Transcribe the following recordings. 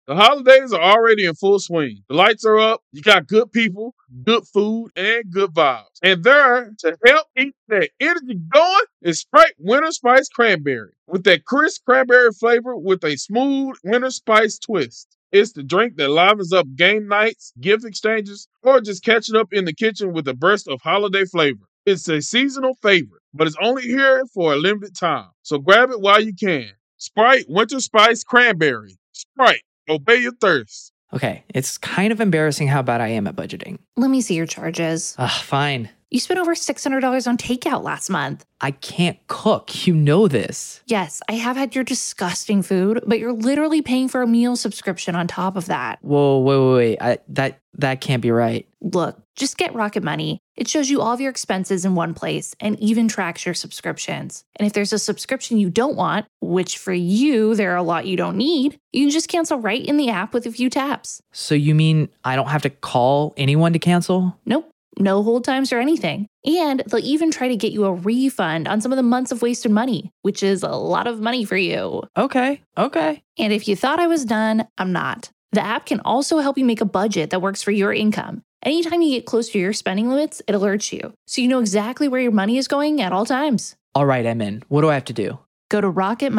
The holidays are already in full swing. The lights are up, you got good people, good food, and good vibes. And there to help keep that energy going is Sprite Winter Spice Cranberry. With that crisp cranberry flavor with a smooth winter spice twist. It's the drink that livens up game nights, gift exchanges, or just catching up in the kitchen with a burst of holiday flavor. It's a seasonal favorite, but it's only here for a limited time. So grab it while you can. Sprite Winter Spice Cranberry. Sprite. Obey your thirst. Okay, it's kind of embarrassing how bad I am at budgeting. Let me see your charges. Fine. You spent over $600 on takeout last month. I can't cook. You know this. Yes, I have had your disgusting food, but you're literally paying for a meal subscription on top of that. Whoa, wait. That can't be right. Look, just get Rocket Money. It shows you all of your expenses in one place and even tracks your subscriptions. And if there's a subscription you don't want, which for you, there are a lot you don't need, you can just cancel right in the app with a few taps. So you mean I don't have to call anyone to cancel? Nope. No hold times or anything. And they'll even try to get you a refund on some of the months of wasted money, which is a lot of money for you. Okay. And if you thought I was done, I'm not. The app can also help you make a budget that works for your income. Anytime you get close to your spending limits, it alerts you, so you know exactly where your money is going at all times. All right, I'm in. What do I have to do? Go to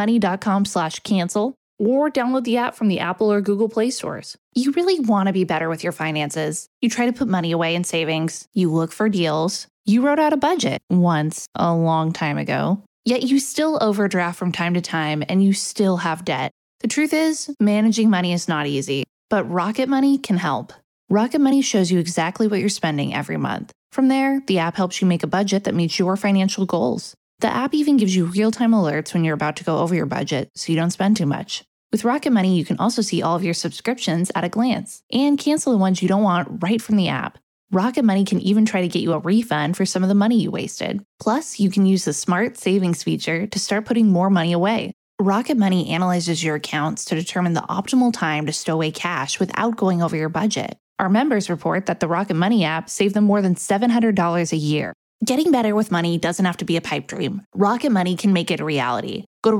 rocketmoney.com/cancel or download the app from the Apple or Google Play stores. You really want to be better with your finances. You try to put money away in savings. You look for deals. You wrote out a budget once, a long time ago. Yet you still overdraft from time to time and you still have debt. The truth is, managing money is not easy, but Rocket Money can help. Rocket Money shows you exactly what you're spending every month. From there, the app helps you make a budget that meets your financial goals. The app even gives you real-time alerts when you're about to go over your budget so you don't spend too much. With Rocket Money, you can also see all of your subscriptions at a glance and cancel the ones you don't want right from the app. Rocket Money can even try to get you a refund for some of the money you wasted. Plus, you can use the Smart Savings feature to start putting more money away. Rocket Money analyzes your accounts to determine the optimal time to stow away cash without going over your budget. Our members report that the Rocket Money app saved them more than $700 a year. Getting better with money doesn't have to be a pipe dream. Rocket Money can make it a reality. Go to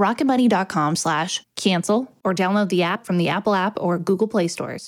rocketmoney.com/cancel or download the app from the Apple app or Google Play stores.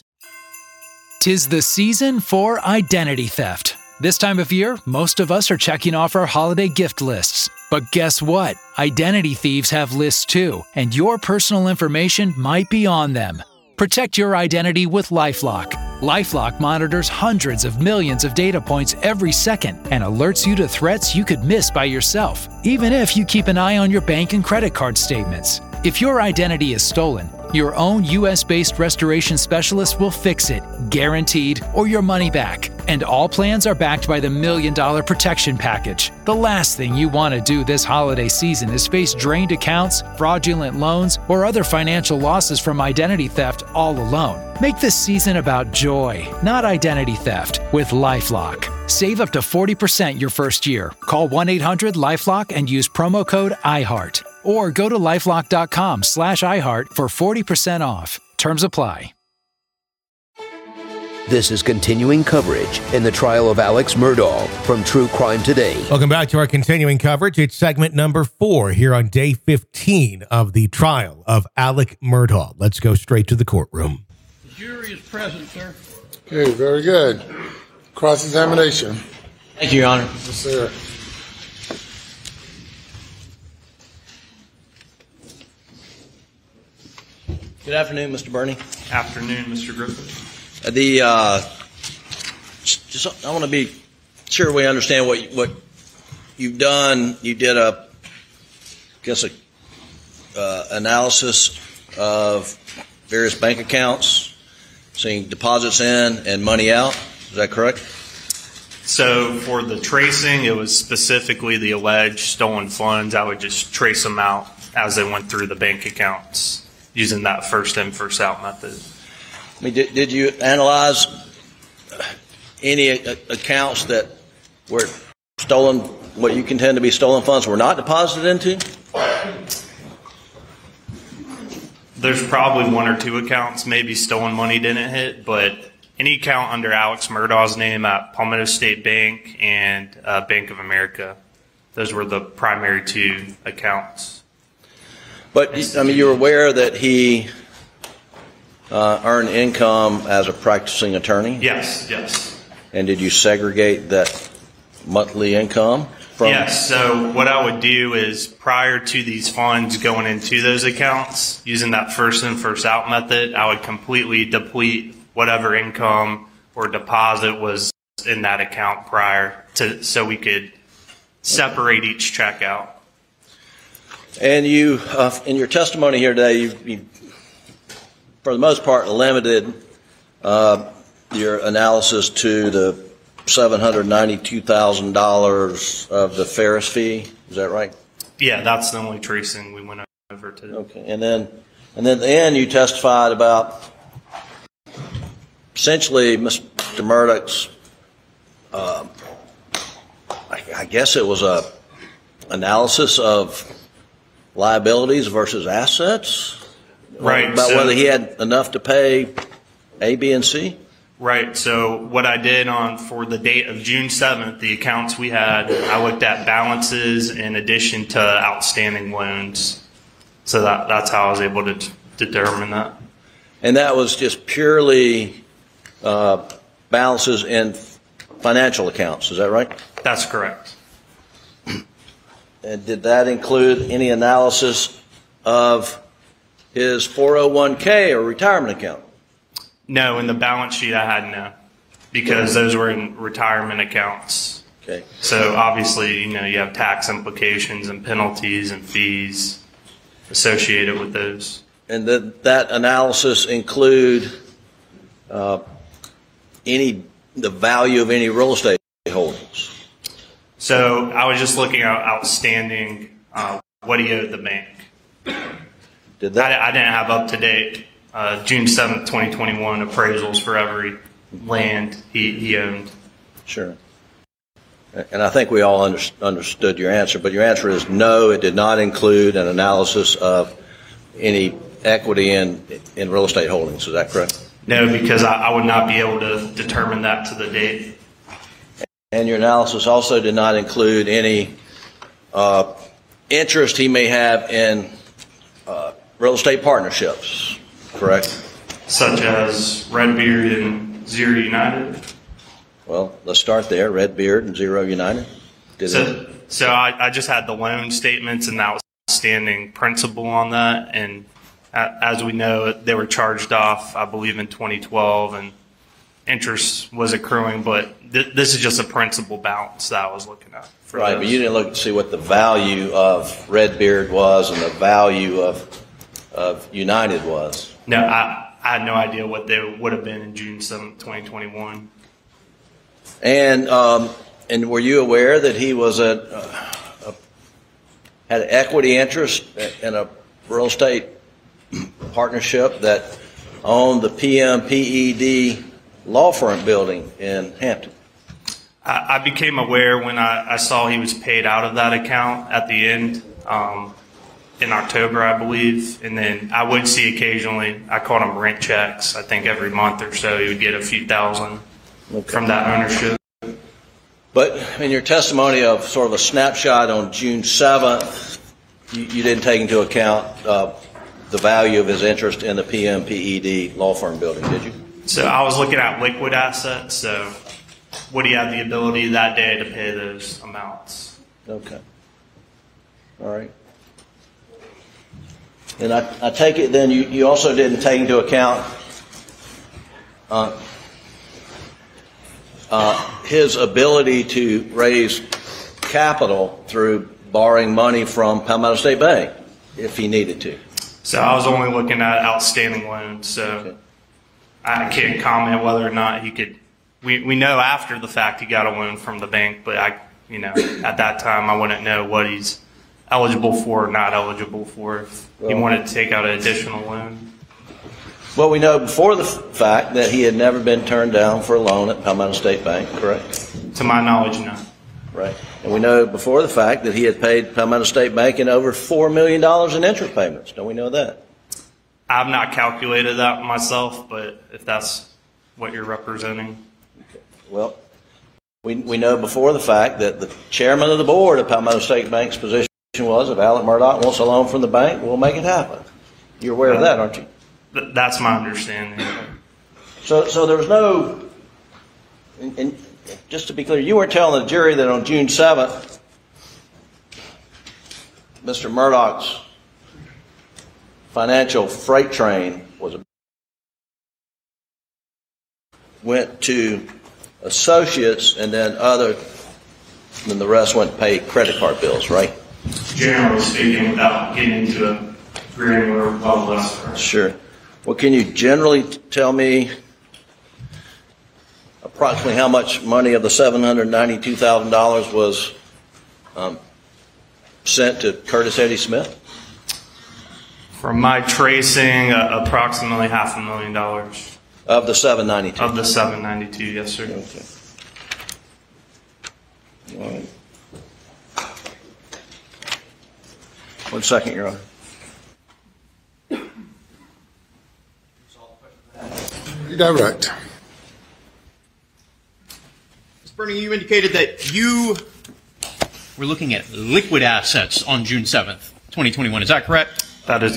'Tis the season for identity theft. This time of year, most of us are checking off our holiday gift lists. But guess what? Identity thieves have lists too, and your personal information might be on them. Protect your identity with LifeLock. LifeLock monitors hundreds of millions of data points every second and alerts you to threats you could miss by yourself, even if you keep an eye on your bank and credit card statements. If your identity is stolen, your own US-based restoration specialist will fix it, guaranteed, or your money back. And all plans are backed by the $1 Million Protection Package. The last thing you want to do this holiday season is face drained accounts, fraudulent loans, or other financial losses from identity theft all alone. Make this season about joy, not identity theft, with LifeLock. Save up to 40% your first year. Call 1-800-LifeLock and use promo code IHEART. Or go to lifelock.com/iHeart for 40% off. Terms apply. This is continuing coverage in the trial of Alex Murdaugh from True Crime Today. Welcome back to our continuing coverage. It's segment number 4 here on day 15 of the trial of Alex Murdaugh. Let's go straight to the courtroom. The jury is present, sir. Okay, very good. Cross-examination. Thank you, Your Honor. Yes, sir. Good afternoon, Mr. Burney. Afternoon, Mr. Griffin. I want to be sure we understand what you've done. You did a analysis of various bank accounts, seeing deposits in and money out. Is that correct? So for the tracing, it was specifically the alleged stolen funds. I would just trace them out as they went through the bank accounts using that first in, first out method. I mean, did you analyze any accounts that were stolen, what you contend to be stolen funds were not deposited into? There's probably 1 or 2 accounts, maybe stolen money didn't hit, but any account under Alex Murdaugh's name at Palmetto State Bank and Bank of America, those were the primary 2 accounts. But, I mean, you're aware that he earn income as a practicing attorney? Yes, yes. And did you segregate that monthly income from? Yes, so what I would do is prior to these funds going into those accounts, using that first in, first out method, I would completely deplete whatever income or deposit was in that account prior to, so we could separate each check out. And you, in your testimony here today, you for the most part, limited your analysis to the $792,000 of the Ferris fee. Is that right? Yeah, that's the only tracing we went over today. Okay, and then at the end, you testified about essentially Mr. Murdoch's. I guess it was a analysis of liabilities versus assets. Right. About whether he had enough to pay A, B, and C? Right. So what I did for the date of June 7th, the accounts we had, I looked at balances in addition to outstanding loans. So that's how I was able to determine that. And that was just purely balances in financial accounts, is that right? That's correct. And did that include any analysis of his 401k or retirement account? No, in the balance sheet I had no, because those were in retirement accounts. Okay. So obviously, you have tax implications and penalties and fees associated with those. And did that analysis include the value of any real estate holdings? So I was just looking at outstanding, what he owed the bank. I didn't have up-to-date June 7th, 2021 appraisals for every land he owned. Sure. And I think we all understood your answer, but your answer is no, it did not include an analysis of any equity in real estate holdings. Is that correct? No, because I would not be able to determine that to the date. And your analysis also did not include any interest he may have in real estate partnerships, correct? Such as Redbeard and Zero United? Well, let's start there. Redbeard and Zero United. So I just had the loan statements and that was outstanding principal on that. And as we know, they were charged off, I believe, in 2012, and interest was accruing. But this is just a principal balance that I was looking at. Right, but you didn't look to see what the value of Redbeard was and the value of United was. No, I had no idea what they would have been in June 7th, 2021. And were you aware that he was had an equity interest in a real estate partnership that owned the PMPED law firm building in Hampton? I became aware when I saw he was paid out of that account at the end in October, I believe. And then I would see occasionally, I called them rent checks. I think every month or so he would get a few thousand from that ownership. But in your testimony of sort of a snapshot on June 7th, you didn't take into account the value of his interest in the PMPED law firm building, did you? So I was looking at liquid assets, so would he have the ability that day to pay those amounts? Okay. All right. And I take it then you also didn't take into account his ability to raise capital through borrowing money from Palmetto State Bank if he needed to. So I was only looking at outstanding loans, so okay. I can't comment whether or not he could. We know after the fact he got a loan from the bank, but at that time I wouldn't know what he's eligible for or not eligible for if he wanted to take out an additional loan. Well, we know before the fact that he had never been turned down for a loan at Palmetto State Bank, correct? To my knowledge, no. Right. And we know before the fact that he had paid Palmetto State Bank in over $4 million in interest payments. Don't we know that? I've not calculated that myself, but if that's what you're representing. Okay. Well, we know before the fact that the chairman of the board of Palmetto State Bank's position was if Alec Murdoch wants a loan from the bank, we'll make it happen. You're aware of that, aren't you? That's my understanding. So there was no, and just to be clear, you weren't telling the jury that on June 7th, Mr. Murdoch's financial freight train went to associates, and then the rest went to pay credit card bills, right? Generally speaking, without getting into a granular level. Sure. Well, can you generally tell me approximately how much money of the $792,000 was sent to Curtis Eddie Smith? From my tracing, approximately $500,000. Of the 792? Of the 792, yes, sir. Okay. All right. 1 second, Your Honor. You direct. Mr. Bernie, you indicated that you were looking at liquid assets on June 7th, 2021. Is that correct? That is.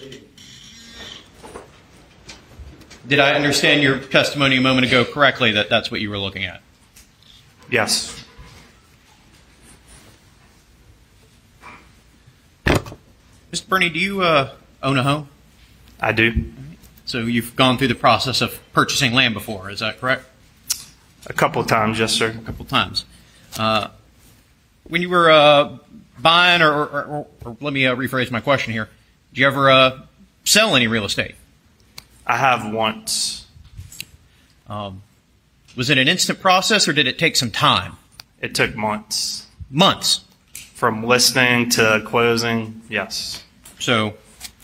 Did I understand your testimony a moment ago correctly that that's what you were looking at? Yes. Mr. Bernie, do you own a home? I do. So you've gone through the process of purchasing land before, is that correct? A couple of times, yes, sir. A couple of times. When you were buying, or let me rephrase my question here, did you ever sell any real estate? I have once. Was it an instant process, or did it take some time? It took months. Months? From listing to closing, yes. So,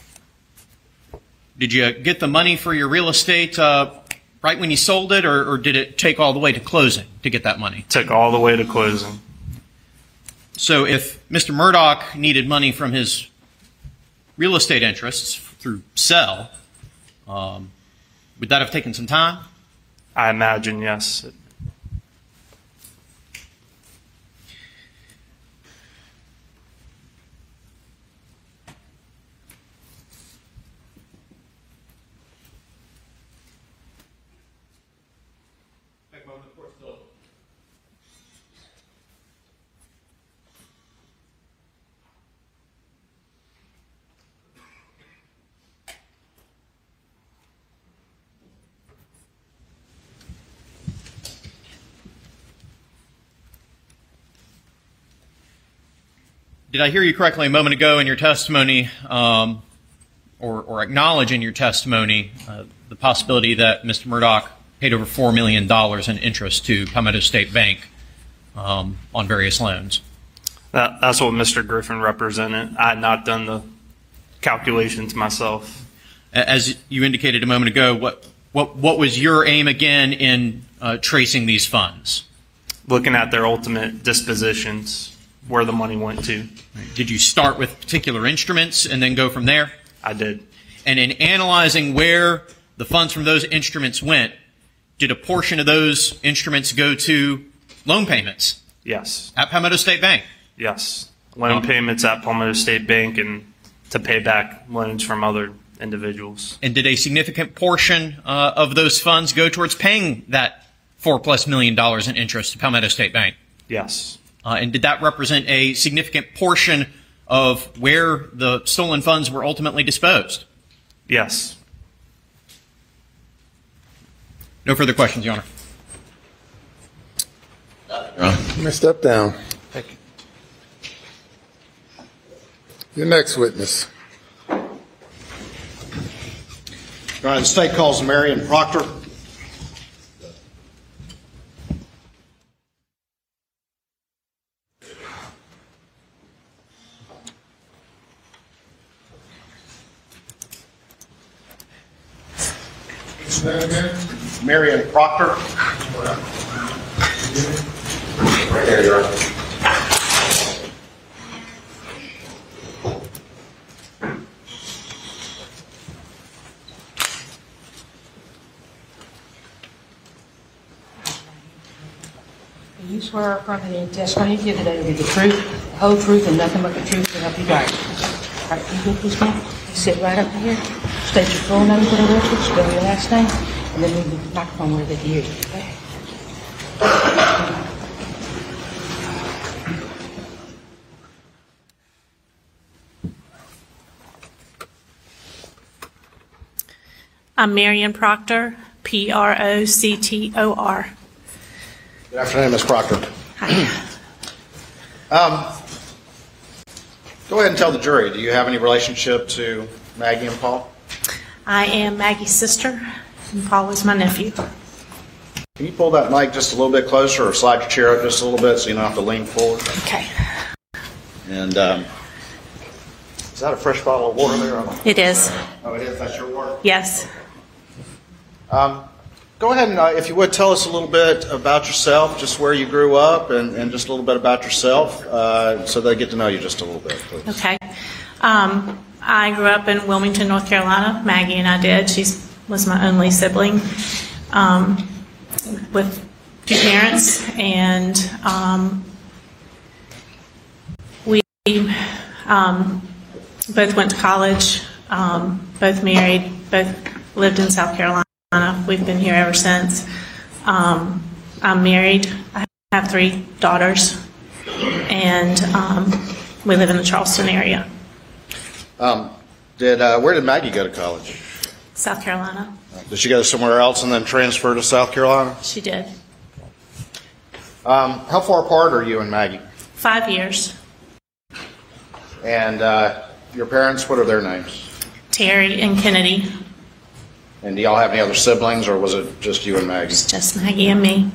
did you get the money for your real estate right when you sold it, or did it take all the way to closing to get that money? Took all the way to closing. So if Mr. Murdoch needed money from his real estate interests through sell, would that have taken some time? I imagine, yes. Did I hear you correctly a moment ago in your testimony, or acknowledge in your testimony the possibility that Mr. Murdoch paid over $4 million in interest to Palmetto State Bank on various loans? That's what Mr. Griffin represented. I had not done the calculations myself. As you indicated a moment ago, what was your aim again in tracing these funds? Looking at their ultimate dispositions, where the money went to. Did you start with particular instruments and then go from there? I did. And in analyzing where the funds from those instruments went, did a portion of those instruments go to loan payments? Yes. At Palmetto State Bank? Yes. Loan payments at Palmetto State Bank and to pay back loans from other individuals. And did a significant portion of those funds go towards paying that $4+ million in interest to Palmetto State Bank? Yes. And did that represent a significant portion of where the stolen funds were ultimately disposed? Yes. No further questions, Your Honor. You may step down. Thank you. Your next witness. Your Honor, the state calls Marion Proctor. Marion Proctor. Right there, Your Honor. Do you swear or affirm that any testimony you give today will be the truth, the whole truth, and nothing but the truth to help you God? All right, you good, please, ma'am? You sit right up here. State your full name for the record, spell your last name, and then move the microphone where they can hear you. Okay? I'm Marion Proctor, Proctor. Good afternoon, Ms. Proctor. Hi. Go ahead and tell the jury, do you have any relationship to Maggie and Paul? I am Maggie's sister, and Paul is my nephew. Can you pull that mic just a little bit closer or slide your chair up just a little bit so you don't have to lean forward? Okay. And is that a fresh bottle of water there? It is. Oh, it is? That's your water? Yes. Go ahead and, if you would, tell us a little bit about yourself, just where you grew up, and just a little bit about yourself, so they get to know you just a little bit, please. Okay. I grew up in Wilmington, North Carolina. Maggie and I did. She was my only sibling with two parents, and we both went to college, both married, both lived in South Carolina. We've been here ever since. I'm married. I have 3 daughters, and we live in the Charleston area. Where did Maggie go to college? South Carolina. Did she go somewhere else and then transfer to South Carolina? She did. How far apart are you and Maggie? 5 years. And your parents, what are their names? Terry and Kennedy. And do y'all have any other siblings, or was it just you and Maggie? It's just Maggie and me.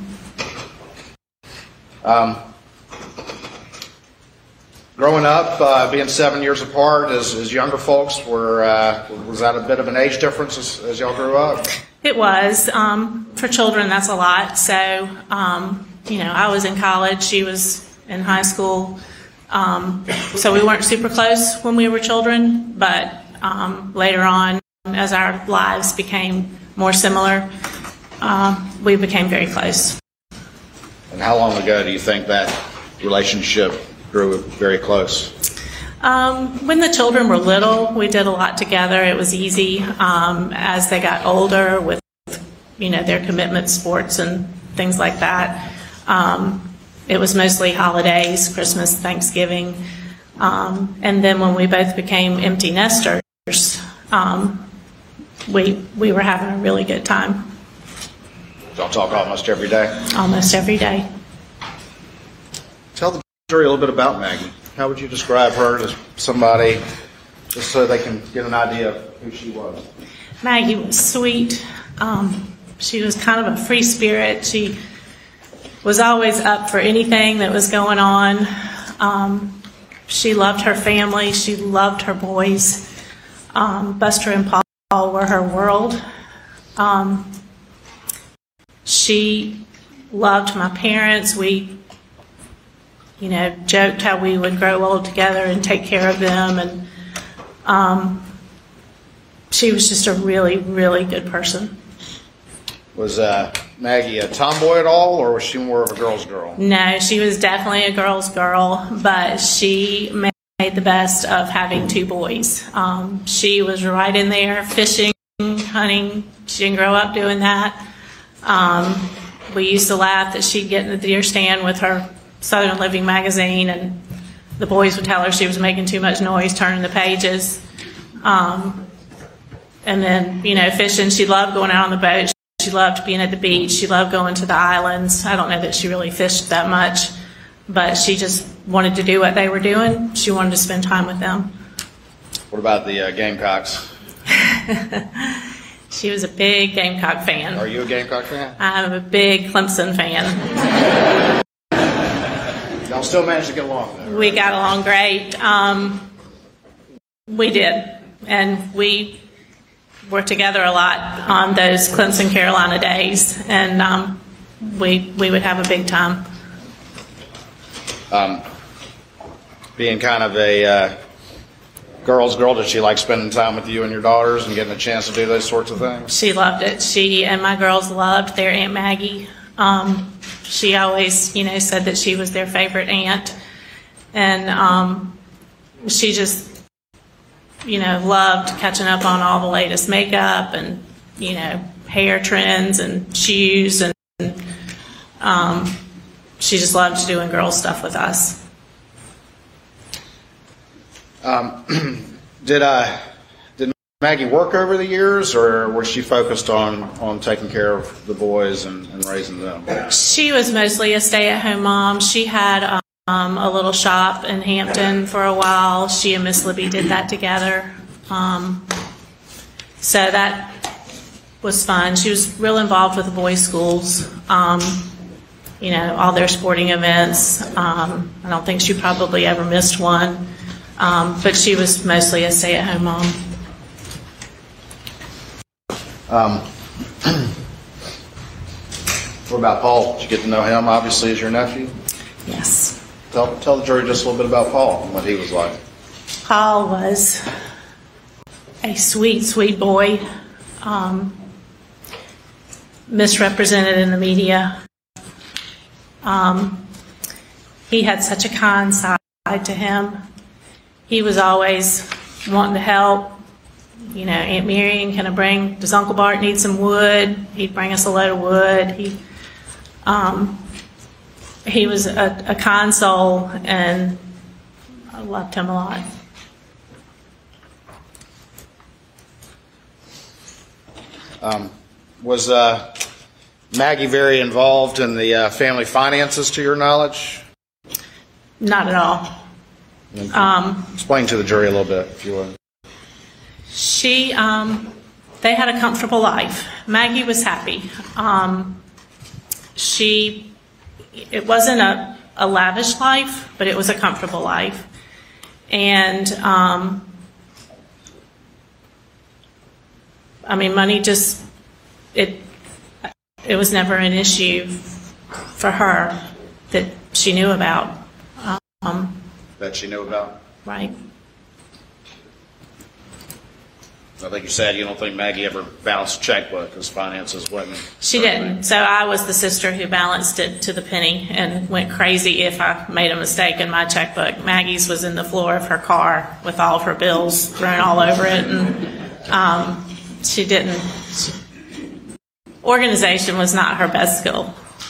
Growing up, being 7 years apart as younger folks, was that a bit of an age difference as y'all grew up? It was. For children, that's a lot. So, I was in college. She was in high school. So we weren't super close when we were children, but later on, as our lives became more similar, we became very close. And how long ago do you think that relationship grew very close? When the children were little, we did a lot together. It was easy. As they got older with, their commitment, sports and things like that, it was mostly holidays, Christmas, Thanksgiving. And then when we both became empty nesters, we were having a really good time. Y'all talk almost every day? Almost every day. Tell the jury a little bit about Maggie. How would you describe her as somebody, just so they can get an idea of who she was? Maggie was sweet. She was kind of a free spirit. She was always up for anything that was going on. She loved her family. She loved her boys. Buster and Paul were her world. She loved my parents. We, joked how we would grow old together and take care of them. And she was just a really, really good person. Was Maggie a tomboy at all, or was she more of a girl's girl? No, she was definitely a girl's girl, but she made the best of having 2 boys. She was right in there fishing, hunting. She didn't grow up doing that. We used to laugh that she'd get in the deer stand with her Southern Living magazine, and the boys would tell her she was making too much noise turning the pages. And then, fishing. She loved going out on the boat. She loved being at the beach. She loved going to the islands. I don't know that she really fished that much, but she just wanted to do what they were doing. She wanted to spend time with them. What about the Gamecocks? She was a big Gamecock fan. Are you a Gamecock fan? I'm a big Clemson fan. Y'all still managed to get along, though, right? We got along great. We did. And we were together a lot on those Clemson, Carolina days. And we would have a big time. Being kind of a girl's girl, did she like spending time with you and your daughters and getting a chance to do those sorts of things? She loved it. She and my girls loved their Aunt Maggie. She always, said that she was their favorite aunt. And she just loved catching up on all the latest makeup and, hair trends and shoes. And she just loved doing girl stuff with us. Did Maggie work over the years, or was she focused on taking care of the boys and raising them? She was mostly a stay-at-home mom. She had a little shop in Hampton for a while. She and Miss Libby did that together. So that was fun. She was real involved with the boys' schools, all their sporting events. I don't think she probably ever missed one. But she was mostly a stay-at-home mom. What about Paul? Did you get to know him, obviously, as your nephew? Yes. Tell the jury just a little bit about Paul and what he was like. Paul was a sweet, sweet boy, misrepresented in the media. He had such a kind side to him. He was always wanting to help. Aunt Marion, does Uncle Bart need some wood? He'd bring us a load of wood. He was a kind soul, and I loved him a lot. Was Maggie very involved in the family finances, to your knowledge? Not at all. Explain to the jury a little bit, if you would. They had a comfortable life. Maggie was happy. It wasn't a lavish life, but it was a comfortable life. And, money it was never an issue for her that she knew about. That she knew about? Right. I think you said you don't think Maggie ever balanced a checkbook because finances wasn't. She didn't. So I was the sister who balanced it to the penny and went crazy if I made a mistake in my checkbook. Maggie's was in the floor of her car with all of her bills thrown all over it, and she didn't. Organization was not her best skill.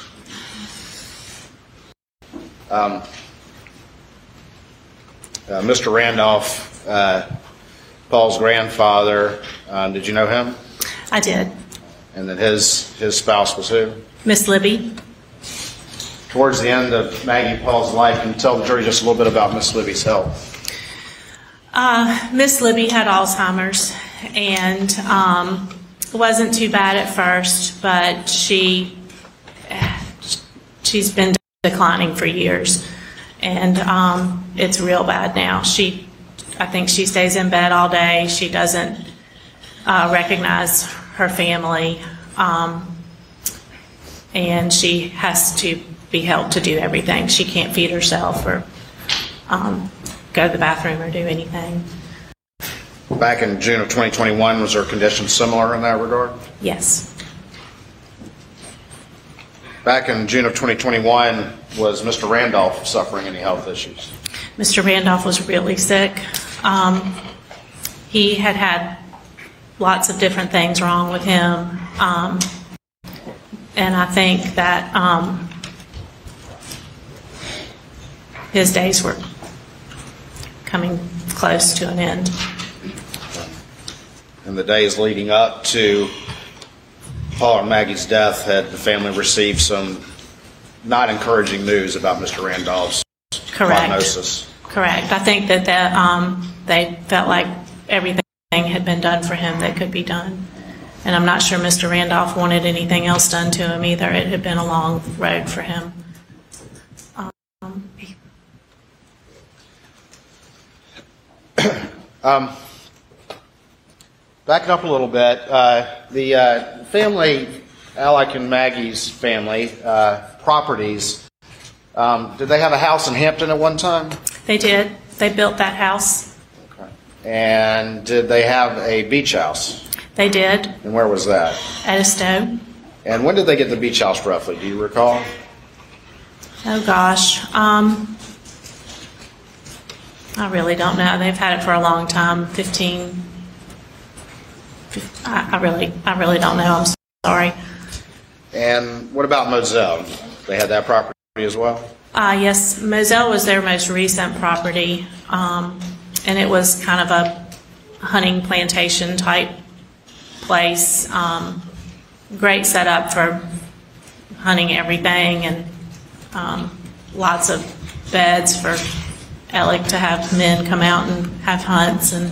Mr. Randolph, Paul's grandfather, did you know him? I did. And then his spouse was who? Miss Libby. Towards the end of Maggie and Paul's life, can you tell the jury just a little bit about Miss Libby's health? Miss Libby had Alzheimer's, and it wasn't too bad at first, but she's been declining for years, and it's real bad now. I think she stays in bed all day. She doesn't recognize her family, and she has to be helped to do everything. She can't feed herself or go to the bathroom or do anything. Back in June of 2021, was her condition similar in that regard? Yes. Back in June of 2021, was Mr. Randolph suffering any health issues? Mr. Randolph was really sick. He had lots of different things wrong with him. And I think that his days were coming close to an end. In the days leading up to Paul and Maggie's death, had the family received some not encouraging news about Mr. Randolph's prognosis? Correct. I think that they felt like everything had been done for him that could be done. And I'm not sure Mr. Randolph wanted anything else done to him either. It had been a long road for him. Backing up a little bit, the family, Alec and Maggie's family, properties, did they have a house in Hampton at one time? They did. They built that house. Okay. And did they have a beach house? They did. And where was that? At Edisto. And when did they get the beach house roughly? Do you recall? Oh gosh. I really don't know. They've had it for a long time, I really don't know. I'm sorry. And what about Moselle? They had that property as well? Yes, Moselle was their most recent property, and it was kind of a hunting plantation type place. Great setup for hunting everything, and lots of beds for Alec to have men come out and have hunts, and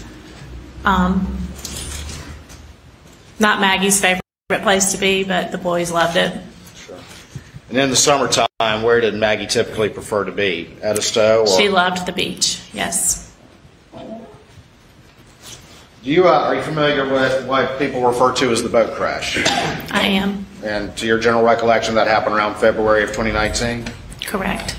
not Maggie's favorite place to be, but the boys loved it. Sure. And in the summertime, where did Maggie typically prefer to be? Edisto? Or? She loved the beach, yes. Are you familiar with what people refer to as the boat crash? I am. And to your general recollection, that happened around February of 2019? Correct.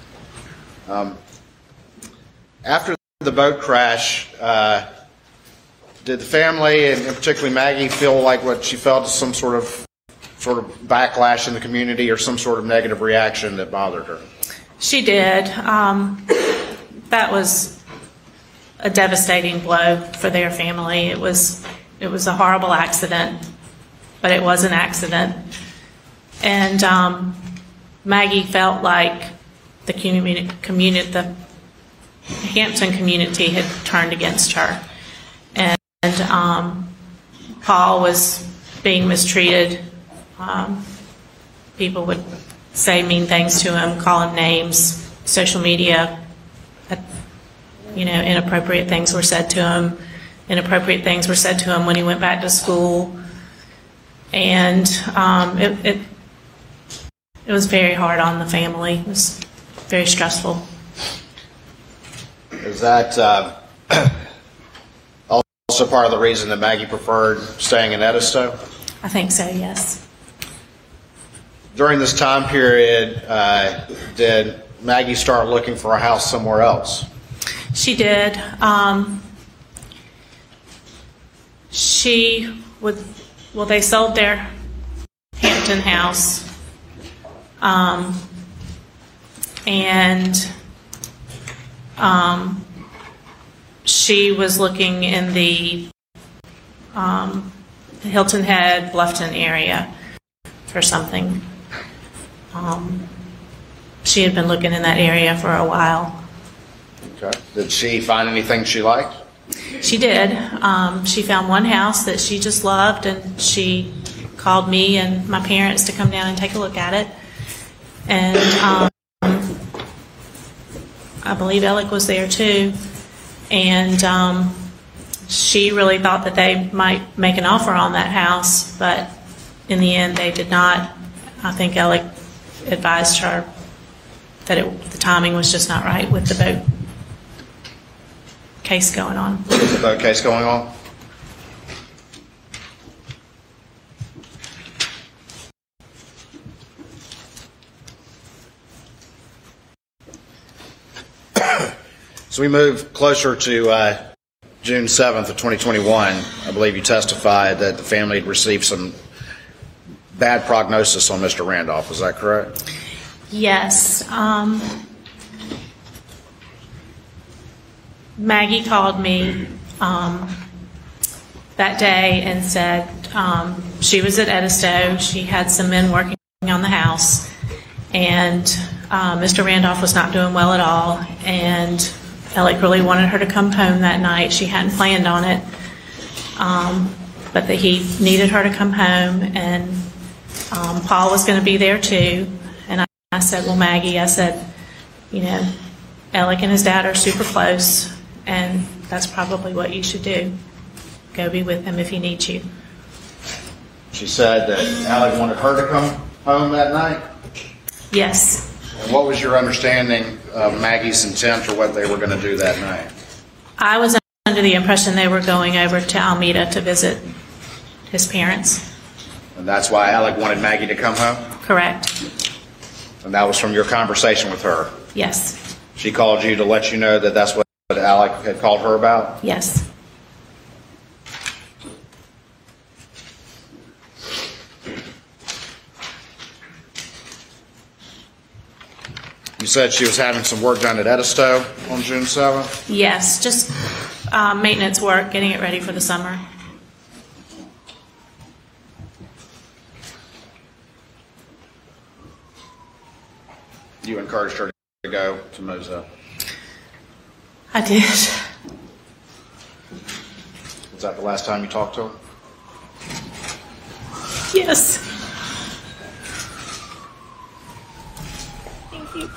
After the boat crash, did the family, and particularly Maggie, feel like what she felt is some sort of backlash in the community or some sort of negative reaction that bothered her? She did. That was a devastating blow for their family. It was a horrible accident, but it was an accident. And Maggie felt like the Hampton community had turned against her. And Paul was being mistreated. People would say mean things to him, call him names, social media, inappropriate things were said to him. Inappropriate things were said to him when he went back to school. And it was very hard on the family. It was very stressful. Is that also part of the reason that Maggie preferred staying in Edisto? I think so, yes. During this time period, did Maggie start looking for a house somewhere else? She did. They sold their Hampton house. She was looking in the Hilton Head, Bluffton area for something. She had been looking in that area for a while. Okay. Did she find anything she liked? She did. She found one house that she just loved, and she called me and my parents to come down and take a look at it. And I believe Alec was there too. And she really thought that they might make an offer on that house, but in the end they did not. I think Alec advised her that the timing was just not right with the boat case going on. The boat case going on? So we move closer to June 7th of 2021. I believe you testified that the family had received some bad prognosis on Mr. Randolph. Is that correct? Yes. Maggie called me that day and said she was at Edisto. She had some men working on the house, and Mr. Randolph was not doing well at all, and Alec really wanted her to come home that night. She hadn't planned on it, but that he needed her to come home, and Paul was going to be there too. And I said, well, Maggie, I said, Alec and his dad are super close, and that's probably what you should do. Go be with him if he needs you. She said that Alec wanted her to come home that night? Yes. And what was your understanding of Maggie's intent or what they were going to do that night? I was under the impression they were going over to Alameda to visit his parents. And that's why Alec wanted Maggie to come home? Correct. And that was from your conversation with her? Yes. She called you to let you know that that's what Alec had called her about? Yes. You said she was having some work done at Edisto on June 7th? Yes, just maintenance work, getting it ready for the summer. You encouraged her to go to Moselle? I did. Was that the last time you talked to her? Yes. Thank you.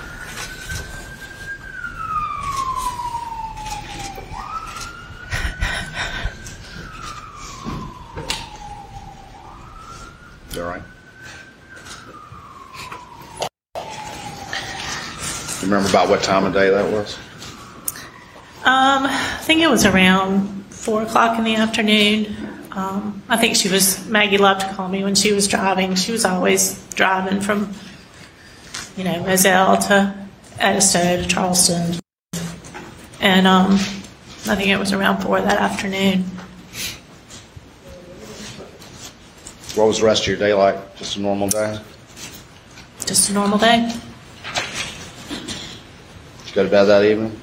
You all right? You remember about what time of day that was? I think it was around 4 o'clock in the afternoon. I think Maggie loved to call me when she was driving. She was always driving from, Moselle to Edisto to Charleston. And I think it was around 4 that afternoon. What was the rest of your day like? Just a normal day? Just a normal day. Did you go to bed that evening?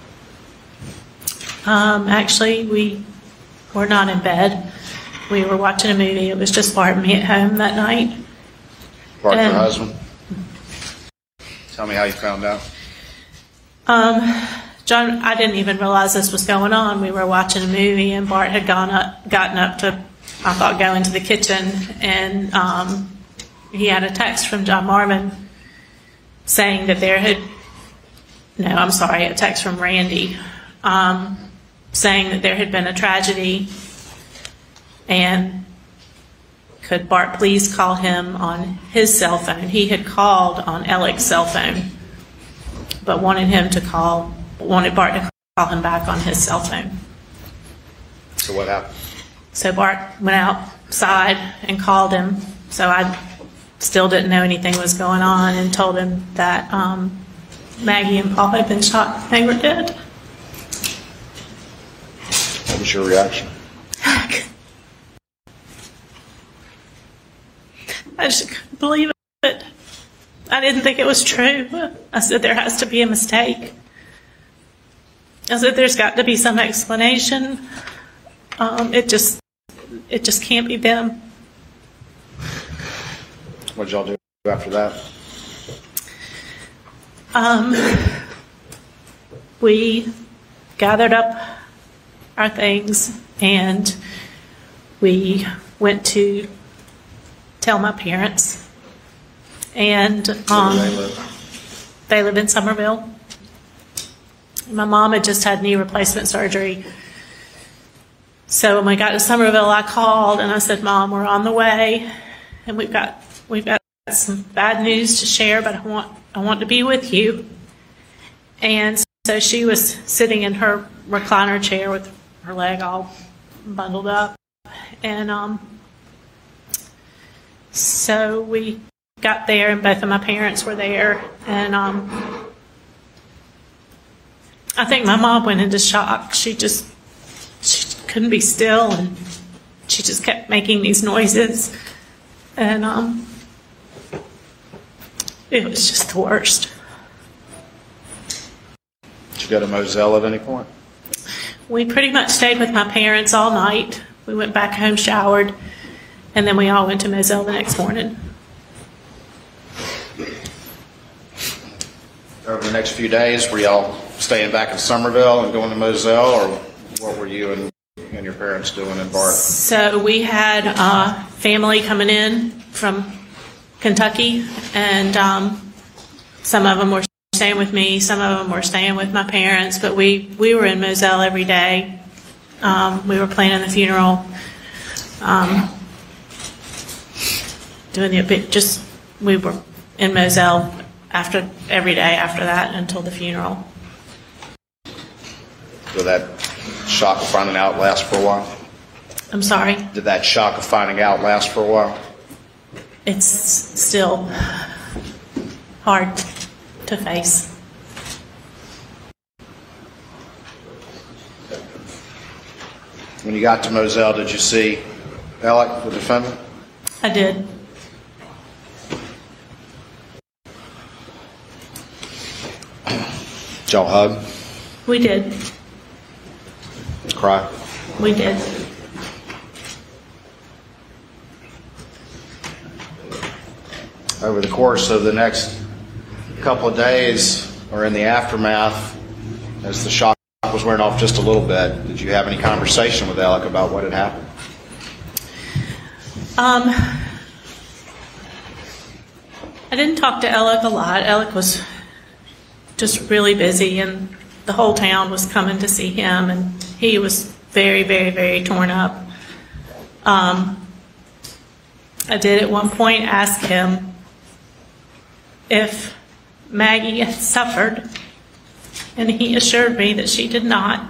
Actually, we were not in bed. We were watching a movie. It was just Bart and me at home that night. Bart, your husband? Tell me how you found out. John, I didn't even realize this was going on. We were watching a movie, and Bart had gotten up to, I thought, go into the kitchen, and he had a text from John Marmon saying that a text from Randy saying that there had been a tragedy, and could Bart please call him on his cell phone. He had called on Alec's cell phone, but wanted Bart to call him back on his cell phone. So what happened? So Bart went outside and called him. So I still didn't know anything was going on, and told him that Maggie and Paul had been shot. They were dead. What was your reaction? I just couldn't believe it. I didn't think it was true. I said, there has to be a mistake. I said, there's got to be some explanation. It just can't be them. What did y'all do after that? We gathered up our things, and we went to tell my parents. And they live in Somerville. My mom had just had knee replacement surgery. So when we got to Somerville, I called and I said, Mom, we're on the way, and we've got some bad news to share, but I want to be with you. And so she was sitting in her recliner chair with her leg all bundled up. And so we got there, and both of my parents were there. And I think my mom went into shock. She couldn't be still, and she just kept making these noises. And it was just the worst. Did you go to Moselle at any point? We pretty much stayed with my parents all night. We went back home, showered, and then we all went to Moselle the next morning. Over the next few days, were y'all staying back in Somerville and going to Moselle, or what were you and your parents doing in Bart? So we had family coming in from Kentucky, and some of them were staying with me, some of them were staying with my parents, but we were in Moselle every day. We were planning the funeral, we were in Moselle every day after that until the funeral. Did that shock of finding out last for a while? I'm sorry? Did that shock of finding out last for a while? It's still hard to face. When you got to Moselle, did you see Alec, the defendant? I did. y'all hug? We did. Cry? We did. Over the course of the next couple of days, or in the aftermath, as the shock was wearing off just a little bit, did you have any conversation with Alec about what had happened? I didn't talk to Alec a lot. Alec was just really busy, and the whole town was coming to see him, and he was very, very, very torn up. I did at one point ask him if Maggie had suffered, and he assured me that she did not.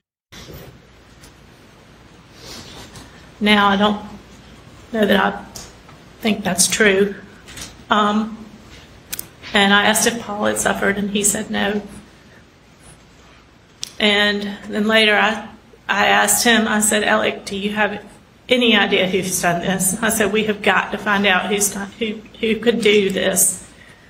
Now, I don't know that I think that's true. And I asked if Paul had suffered, and he said no. And then later I asked him, I said, Alec, do you have any idea who's done this? I said, we have got to find out who could do this.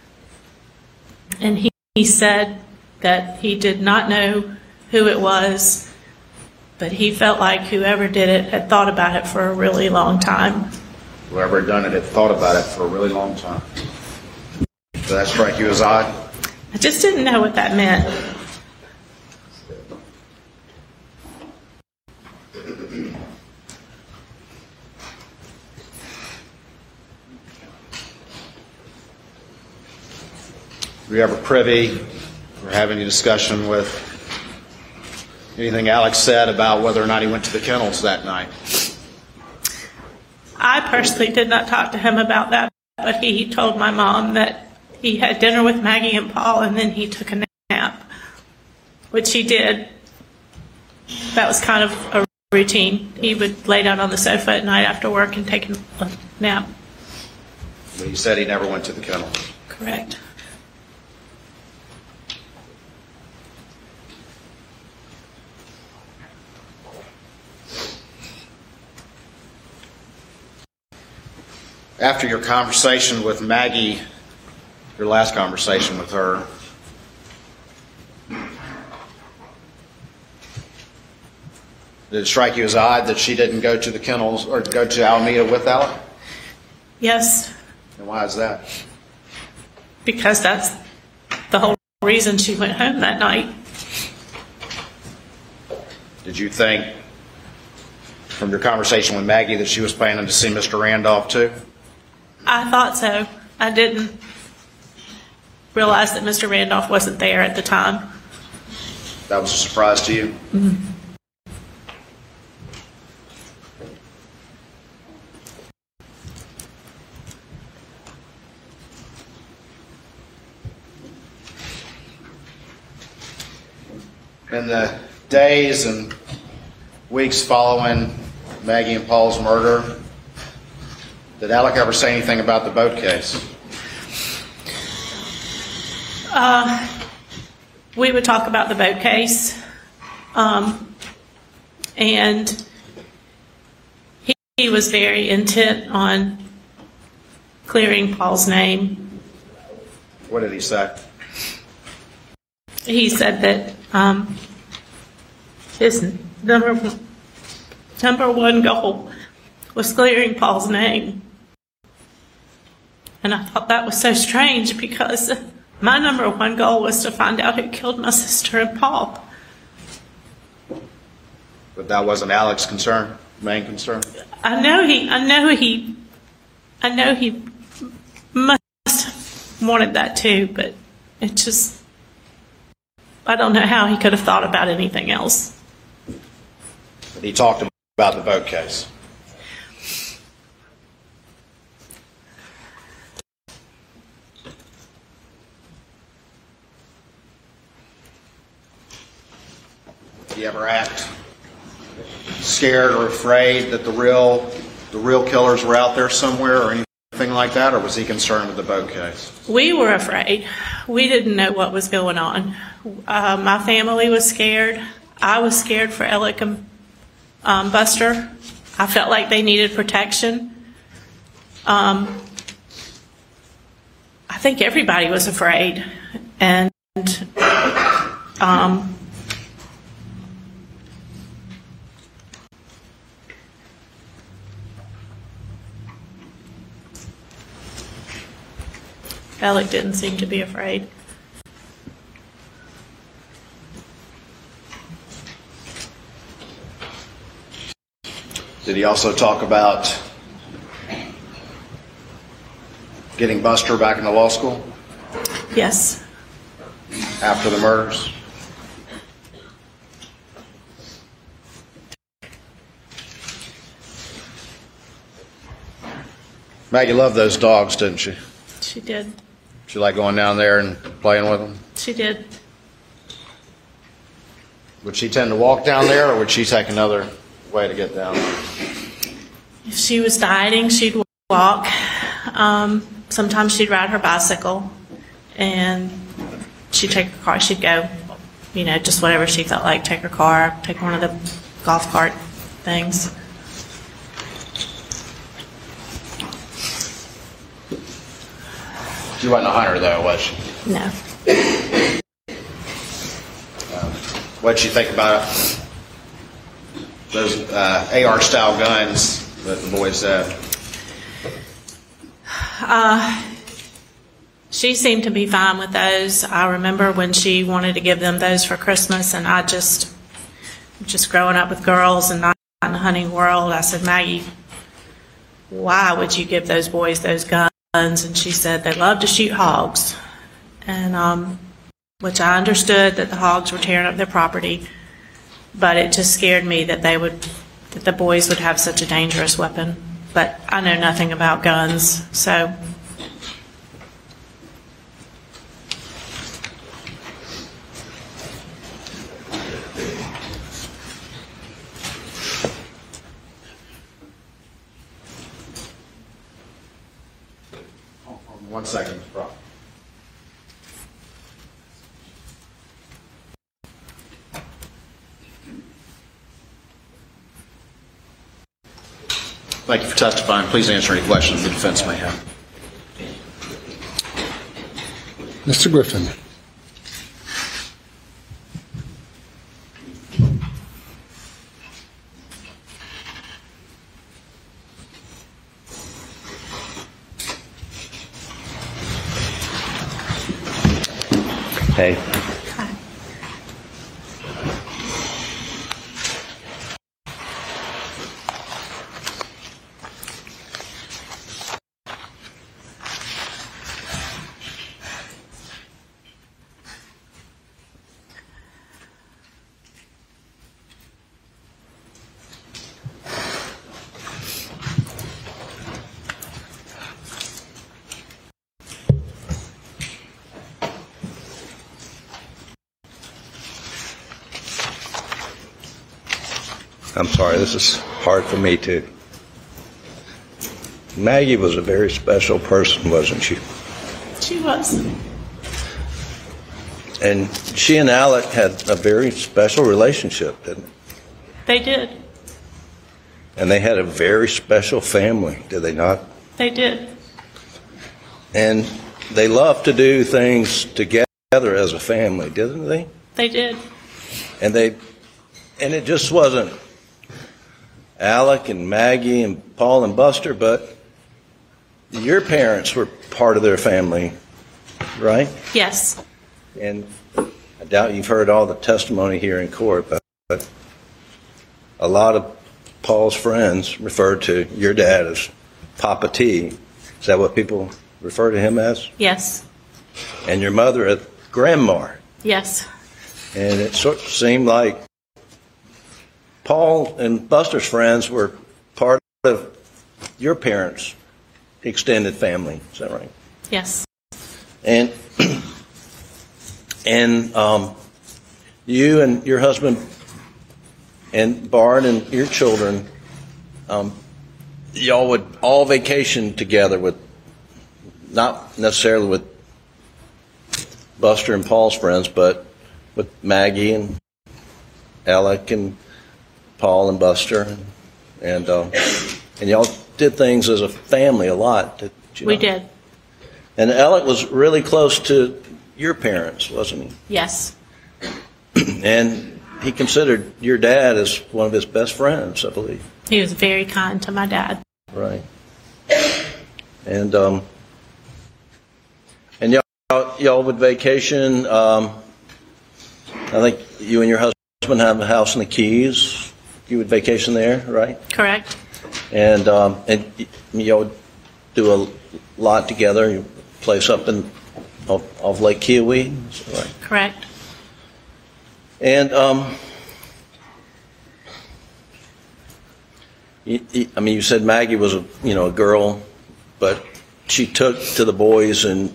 And he said that he did not know who it was, but he felt like whoever did it had thought about it for a really long time. Whoever had done it had thought about it for a really long time. Did that strike you as odd? I just didn't know what that meant. Were you ever privy or have any discussion with anything Alex said about whether or not he went to the kennels that night? I personally did not talk to him about that, but he told my mom that he had dinner with Maggie and Paul, and then he took a nap, which he did. That was kind of a routine. He would lay down on the sofa at night after work and take a nap. But he said he never went to the kennel. Correct. After your conversation with Maggie, your last conversation with her, did it strike you as odd that she didn't go to the kennels or go to Alameda with Alec? Yes. And why is that? Because that's the whole reason she went home that night. Did you think from your conversation with Maggie that she was planning to see Mr. Randolph too? I thought so. I didn't realize that Mr. Randolph wasn't there at the time. That was a surprise to you? Mm-hmm. In the days and weeks following Maggie and Paul's murder, did Alec ever say anything about the boat case? We would talk about the boat case, and he was very intent on clearing Paul's name. What did he say? He said that his number one goal was clearing Paul's name. And I thought that was so strange because my number one goal was to find out who killed my sister and Paul. But that wasn't Alec's concern, main concern? I know he must have wanted that too, but it just, I don't know how he could have thought about anything else. But he talked about the boat case. Do you ever act scared or afraid that the real killers were out there somewhere or anything like that, or was he concerned with the boat case? We were afraid. We didn't know what was going on. My family was scared. I was scared for Alec and Buster. I felt like they needed protection. I think everybody was afraid. And Alec didn't seem to be afraid. Did he also talk about getting Buster back into law school Yes. after the murders? Maggie loved those dogs, didn't she? She did. She liked going down there and playing with them? She did. Would she tend to walk down there, or would she take another way to get down there? If she was dieting, she'd walk. Sometimes she'd ride her bicycle, and she'd take her car. She'd go, just whatever she felt like. Take her car, take one of the golf cart things. She wasn't a hunter, though, was she? No. What'd she think about those AR-style guns that the boys had? She seemed to be fine with those. I remember when she wanted to give them those for Christmas, and I just growing up with girls and not in the hunting world, I said, Maggie, why would you give those boys those guns? And she said they love to shoot hogs, and which I understood that the hogs were tearing up their property, but it just scared me that that the boys would have such a dangerous weapon. But I know nothing about guns, so. One second, bro. Thank you for testifying. Please answer any questions the defense may have. Mr. Griffin. Hey. I'm sorry, this is hard for me too. Maggie was a very special person, wasn't she? She was. And she and Alec had a very special relationship, didn't they? They did. And they had a very special family, did they not? They did. And they loved to do things together as a family, didn't they? They did. And it just wasn't Alec and Maggie and Paul and Buster, but your parents were part of their family, right? Yes. And I doubt you've heard all the testimony here in court, but a lot of Paul's friends referred to your dad as Papa T. Is that what people refer to him as? Yes. And your mother as Grandma. Yes. And it sort of seemed like Paul and Buster's friends were part of your parents' extended family. Is that right? Yes. And you and your husband and Bart and your children, y'all would all vacation together with, not necessarily with Buster and Paul's friends, but with Maggie and Alec and Paul and Buster, and y'all did things as a family a lot. Did you know? We did. And Alec was really close to your parents, wasn't he? Yes. And he considered your dad as one of his best friends, I believe. He was very kind to my dad. Right. And y'all would vacation. I think you and your husband have a house in the Keys. You would vacation there, right? Correct. And y'all would do a lot together. You place up in off Lake Kiowee, right? Correct. And you said Maggie was a girl, but she took to the boys and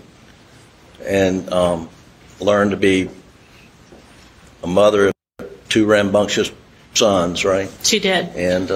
learned to be a mother of two rambunctious sons, right? She did.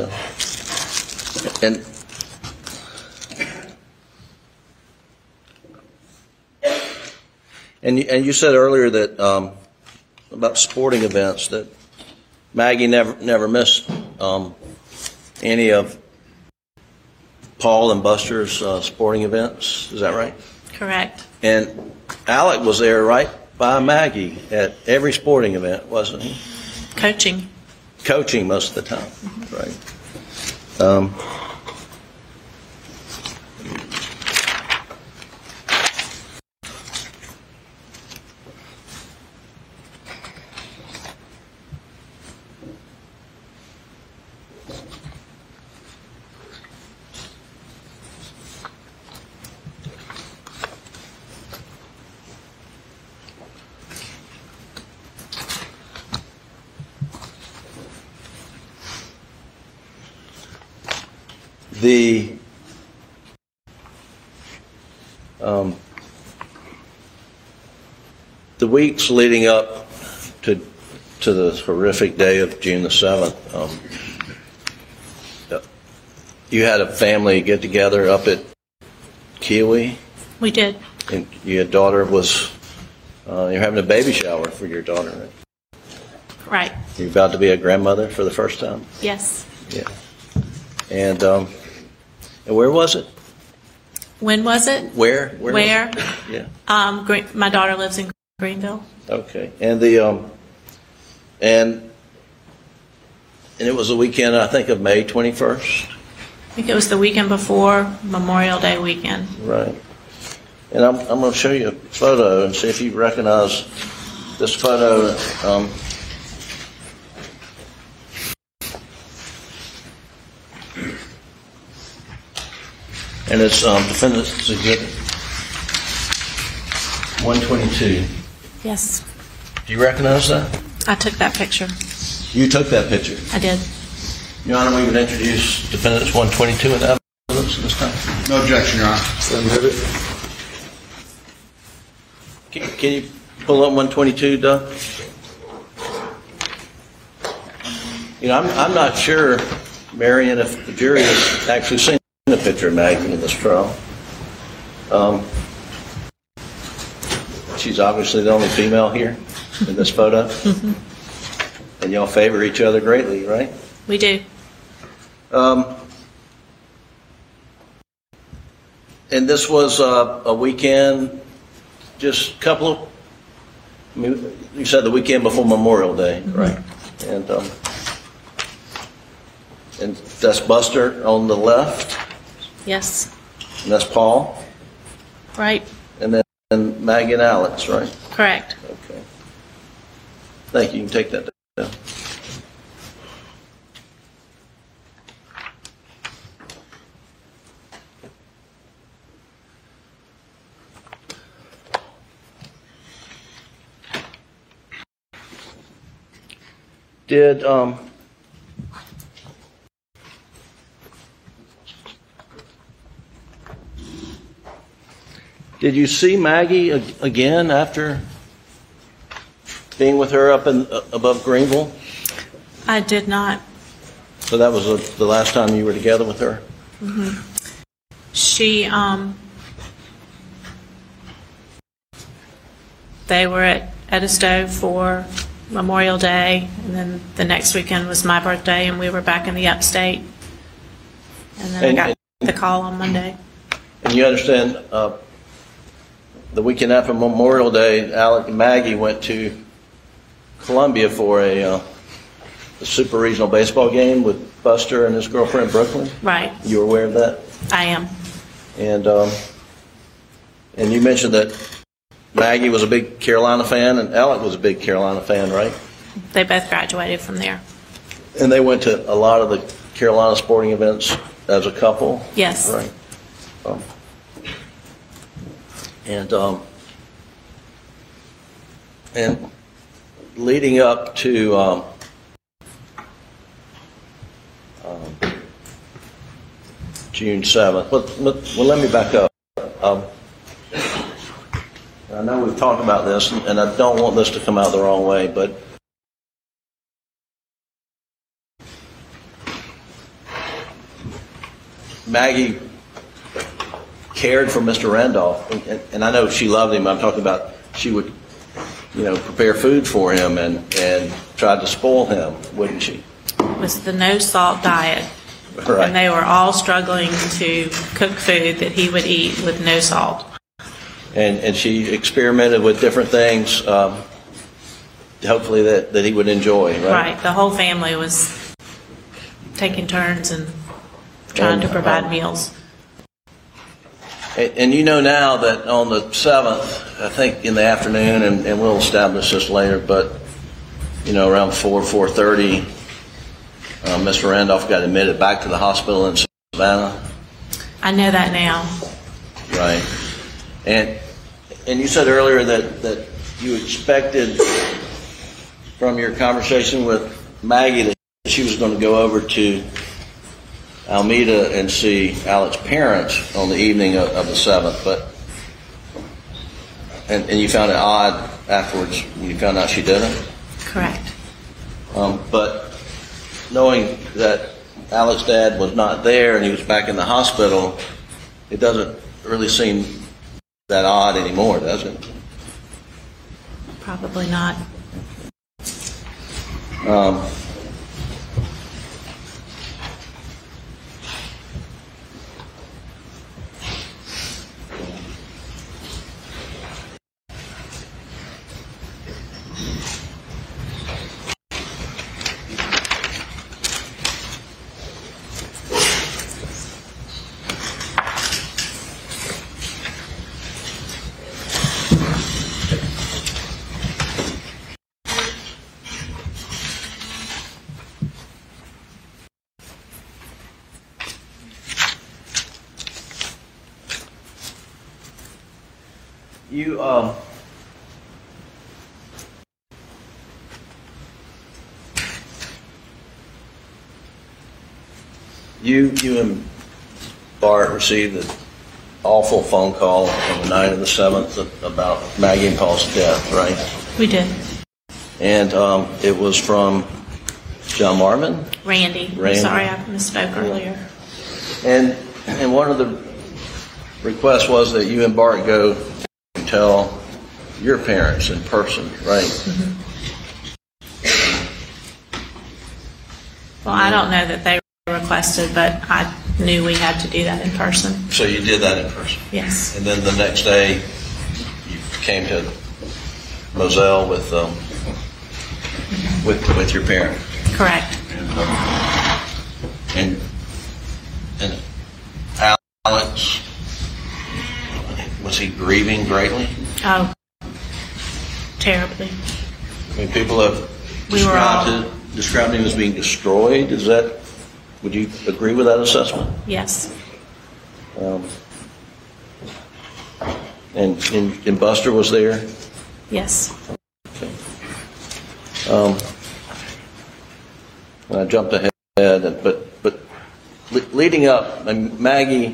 And you said earlier that about sporting events that Maggie never missed any of Paul and Buster's sporting events. Is that right? Correct. And Alec was there right by Maggie at every sporting event, wasn't he? Coaching. Coaching most of the time, right? The weeks leading up to the horrific day of June the 7th, you had a family get together up at Kiowee. We did. And your daughter was you're having a baby shower for your daughter, right? Right. You're about to be a grandmother for the first time. Yes. Yeah. And where was it? When was it? Where? Where? Yeah. My daughter lives in Greenville. Okay. And and it was the weekend, I think, of May 21st. I think it was the weekend before Memorial Day weekend. Right. And I'm going to show you a photo and see if you recognize this photo. And it's Defendant's Exhibit 122. Yes. Do you recognize that? I took that picture. You took that picture? I did. Your Honor, we would introduce Defendants 122 and evidence this time. No objection, Your Honor. Can you pull up 122, Doug? I'm not sure, Marion, if the jury has actually seen the picture of Maggie in this trial. She's obviously the only female here in this photo. And y'all favor each other greatly, right? We do. And this was a weekend, just a couple of, you said the weekend before Memorial Day, right? And that's Buster on the left. Yes. And that's Paul. Right. And then Maggie and Alex, right? Correct. Okay. Thank you. You can take that down. Did you see Maggie again after being with her up above Greenville? I did not. So that was the last time you were together with her? Mm-hmm. She, they were at Edisto for Memorial Day, and then the next weekend was my birthday, and we were back in the upstate. And then I got the call on Monday. And you understand, the weekend after Memorial Day, Alec and Maggie went to Columbia for a super regional baseball game with Buster and his girlfriend Brooklyn. Right. You were aware of that? I am. And you mentioned that Maggie was a big Carolina fan and Alec was a big Carolina fan, right? They both graduated from there. And they went to a lot of the Carolina sporting events as a couple? Yes. Right. And leading up to June 7th, well, let me back up. I know we've talked about this, and I don't want this to come out the wrong way, but Maggie cared for Mr. Randolph, and I know she loved him. I'm talking about she would, prepare food for him and tried to spoil him, wouldn't she? It was the no salt diet. Right. And they were all struggling to cook food that he would eat with no salt. And she experimented with different things, hopefully that he would enjoy, right? Right. The whole family was taking turns and trying to provide meals. And you know now that on the 7th, I think in the afternoon, and we'll establish this later, but, around 4:30, Mr. Randolph got admitted back to the hospital in Savannah. I know that now. Right. And you said earlier that you expected from your conversation with Maggie that she was going to go over to Almeda and see Alec's parents on the evening of the 7th, and you found it odd afterwards when you found out she didn't? Correct. But knowing that Alec's dad was not there and he was back in the hospital, it doesn't really seem that odd anymore, does it? Probably not. You and Bart received an awful phone call on the night of the 7th about Maggie and Paul's death, right? We did. And it was from John Marmon? Randy. Randy. Sorry, I misspoke earlier. And one of the requests was that you and Bart go and tell your parents in person, right? Mm-hmm. Well, I don't know that they requested, but I knew we had to do that in person. So you did that in person? Yes. And then the next day you came to Moselle with your parents? Correct. And Alex, was he grieving greatly? Oh, terribly. I mean, people have described him as being destroyed. Would you agree with that assessment? Yes. And Buster was there? Yes. Okay. I jumped ahead, but leading up, Maggie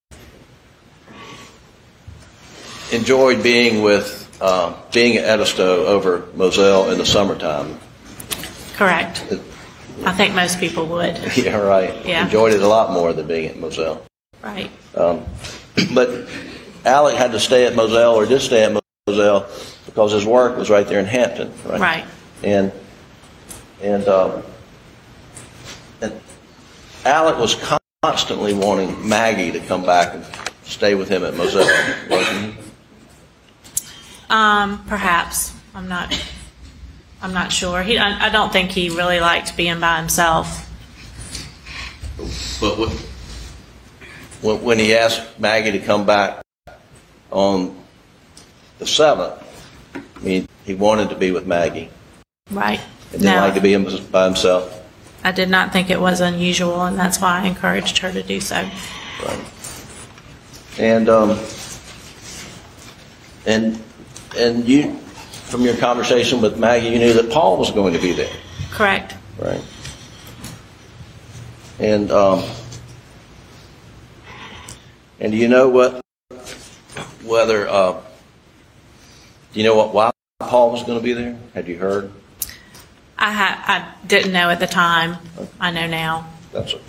enjoyed being at Edisto over Moselle in the summertime. Correct. I think most people would. Yeah, right. Yeah. Enjoyed it a lot more than being at Moselle. Right. But Alec had to stay at Moselle, or did stay at Moselle, because his work was right there in Hampton, right? Right. And Alec was constantly wanting Maggie to come back and stay with him at Moselle, wasn't he? Perhaps. I'm not I'm not sure. I don't think he really liked being by himself. But when he asked Maggie to come back on the 7th, I mean, he wanted to be with Maggie. Right. He didn't like to be by himself. I did not think it was unusual, and that's why I encouraged her to do so. Right. And you, from your conversation with Maggie, you knew that Paul was going to be there. Correct. Right. And do you know why Paul was going to be there? Had you heard? I didn't know at the time. I know now. That's it.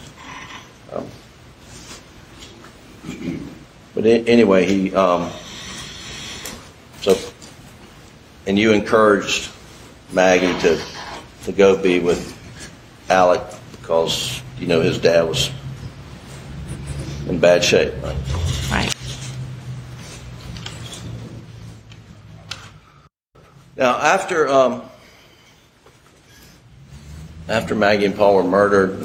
But anyway, he and you encouraged Maggie to go be with Alec because you know his dad was in bad shape, right? Right. Now, after Maggie and Paul were murdered,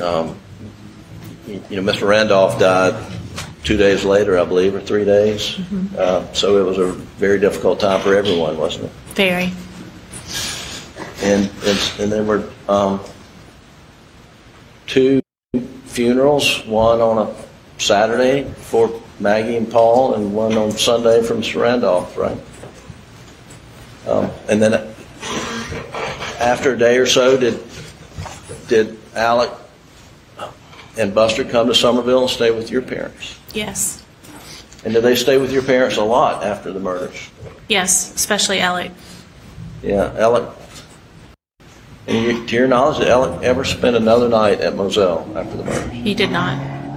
Mr. Randolph died 2 days later, I believe, or 3 days. Mm-hmm. So it was a very difficult time for everyone, wasn't it? Very. And there were 2 funerals, one on a Saturday for Maggie and Paul, and one on Sunday from Mr. Randolph, right? And then after a day or so, did Alec and Buster come to Somerville and stay with your parents? Yes. And did they stay with your parents a lot after the murders? Yes, especially Alec. Yeah, Alec. And to your knowledge, did Alec ever spend another night at Moselle after the murders? He did not.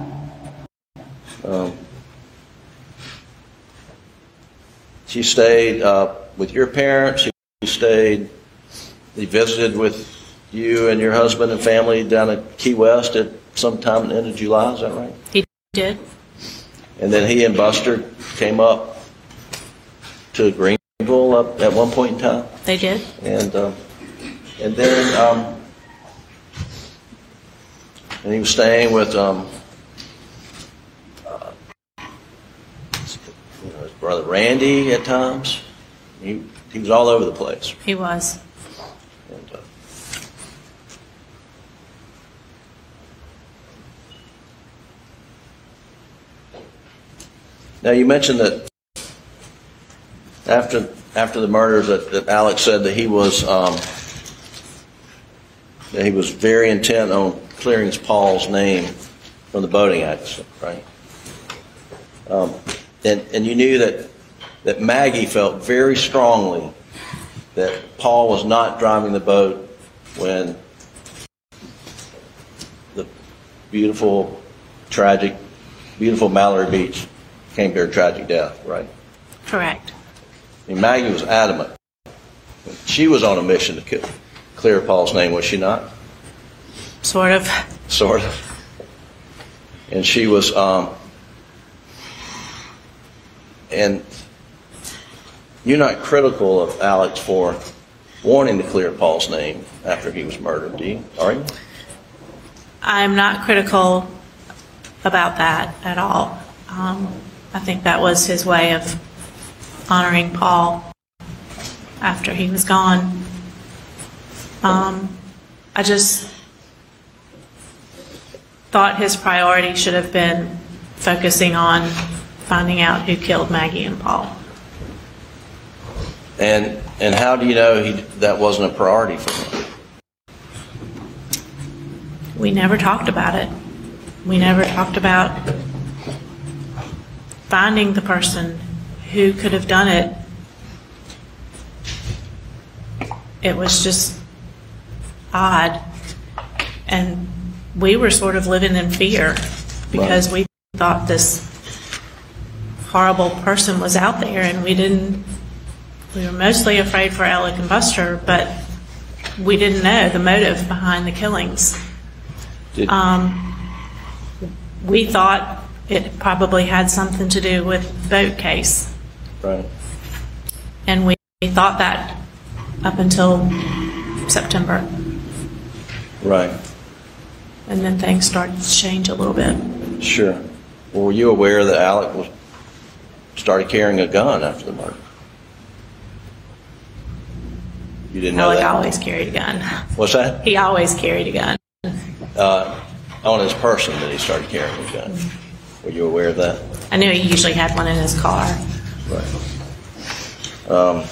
She stayed with your parents. He visited with you and your husband and family down at Key West at some time at the end of July. Is that right? He did. And then he and Buster came up to Greenville up at one point in time. They did. And then and he was staying with his brother Randy at times. He was all over the place. He was. And, now you mentioned that after the murders that Alex said that he was very intent on clearing Paul's name from the boating accident, right? And you knew that Maggie felt very strongly that Paul was not driving the boat when the beautiful Mallory Beach came to her tragic death, right? Correct. I mean, Maggie was adamant. She was on a mission to clear Paul's name, was she not? Sort of. Sort of. And she was, and you're not critical of Alex for wanting to clear Paul's name after he was murdered, do you? Are you? I'm not critical about that at all. I think that was his way of honoring Paul after he was gone. I just thought his priority should have been focusing on finding out who killed Maggie and Paul. And how do you know that wasn't a priority for him? We never talked about it. We never talked about finding the person who could have done it. It was just odd. And we were sort of living in fear because we thought this horrible person was out there, and we were mostly afraid for Alec and Buster, but we didn't know the motive behind the killings. We thought it probably had something to do with the boat case. Right. And we thought that up until September. Right. And then things started to change a little bit. Sure. Well, were you aware that Alec started carrying a gun after the murder? You didn't know Alec that? always carried a gun. What's that? He always carried a gun. On his person that he started carrying a gun. Were you aware of that? I knew he usually had one in his car. Right.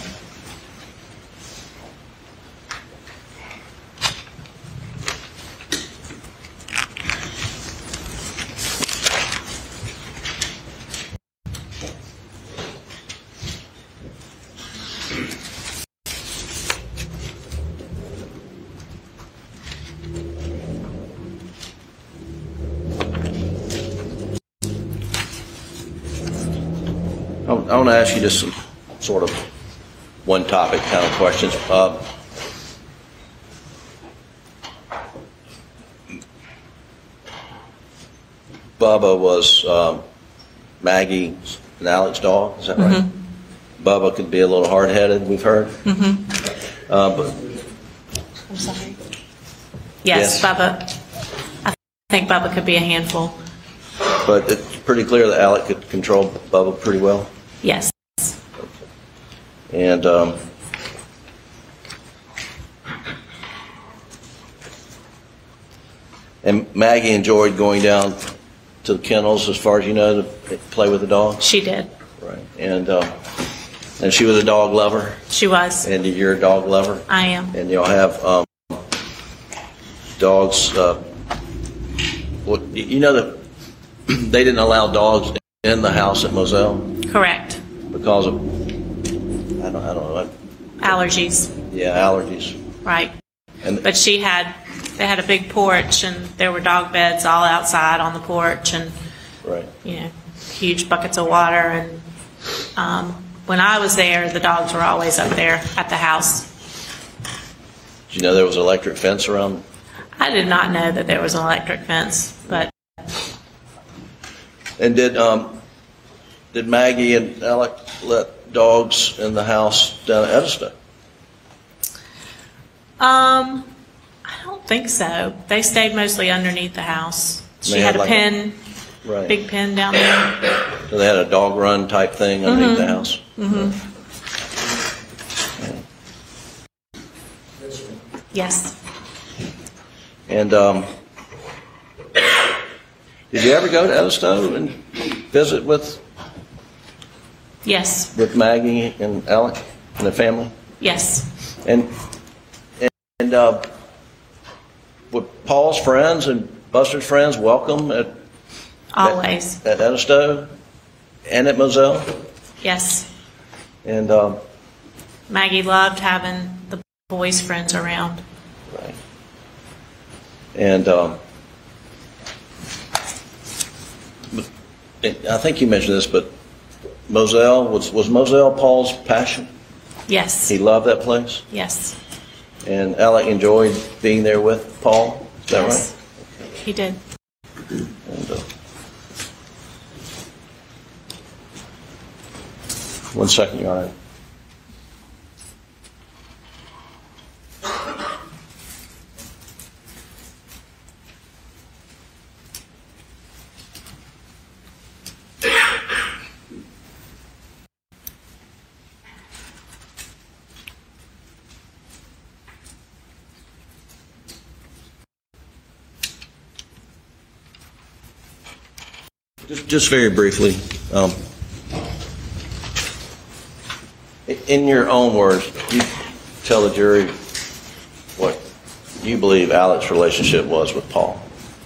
I want to ask you just some sort of one topic kind of questions. Bubba was Maggie and Alec's dog, is that right? Bubba could be a little hard-headed, we've heard. But I'm sorry. Yes, Bubba. I think Bubba could be a handful. But it's pretty clear that Alec could control Bubba pretty well. Yes. And Maggie enjoyed going down to the kennels, as far as you know, to play with the dogs? She did. Right. And she was a dog lover? She was. And you're a dog lover? I am. And you'll have dogs, you know that they didn't allow dogs in the house at Moselle? Correct. Because of, I don't know. Allergies. Yeah, allergies. Right. And but they had a big porch, and there were dog beds all outside on the porch, and right. You know, huge buckets of water. And when I was there, the dogs were always up there at the house. Did you know there was an electric fence around? I did not know that there was an electric fence, but. And did Maggie and Alec let dogs in the house down at Edisto? I don't think so. They stayed mostly underneath the house. She had a pen, right. Big pen down there. So they had a dog run type thing underneath the house? Yes. And did you ever go to Edisto and visit with? Yes. With Maggie and Alec and the family? Yes. And would Paul's friends and Buster's friends welcome always at Edisto and at Moselle? Yes. And Maggie loved having the boys' friends around. Right. And I think you mentioned this, but Moselle, was Moselle Paul's passion? Yes. He loved that place? Yes. And Alec enjoyed being there with Paul? Is that yes. right? He did. And, one second, Your Honor. Just very briefly, in your own words, you tell the jury what you believe Alec's relationship was with Paul.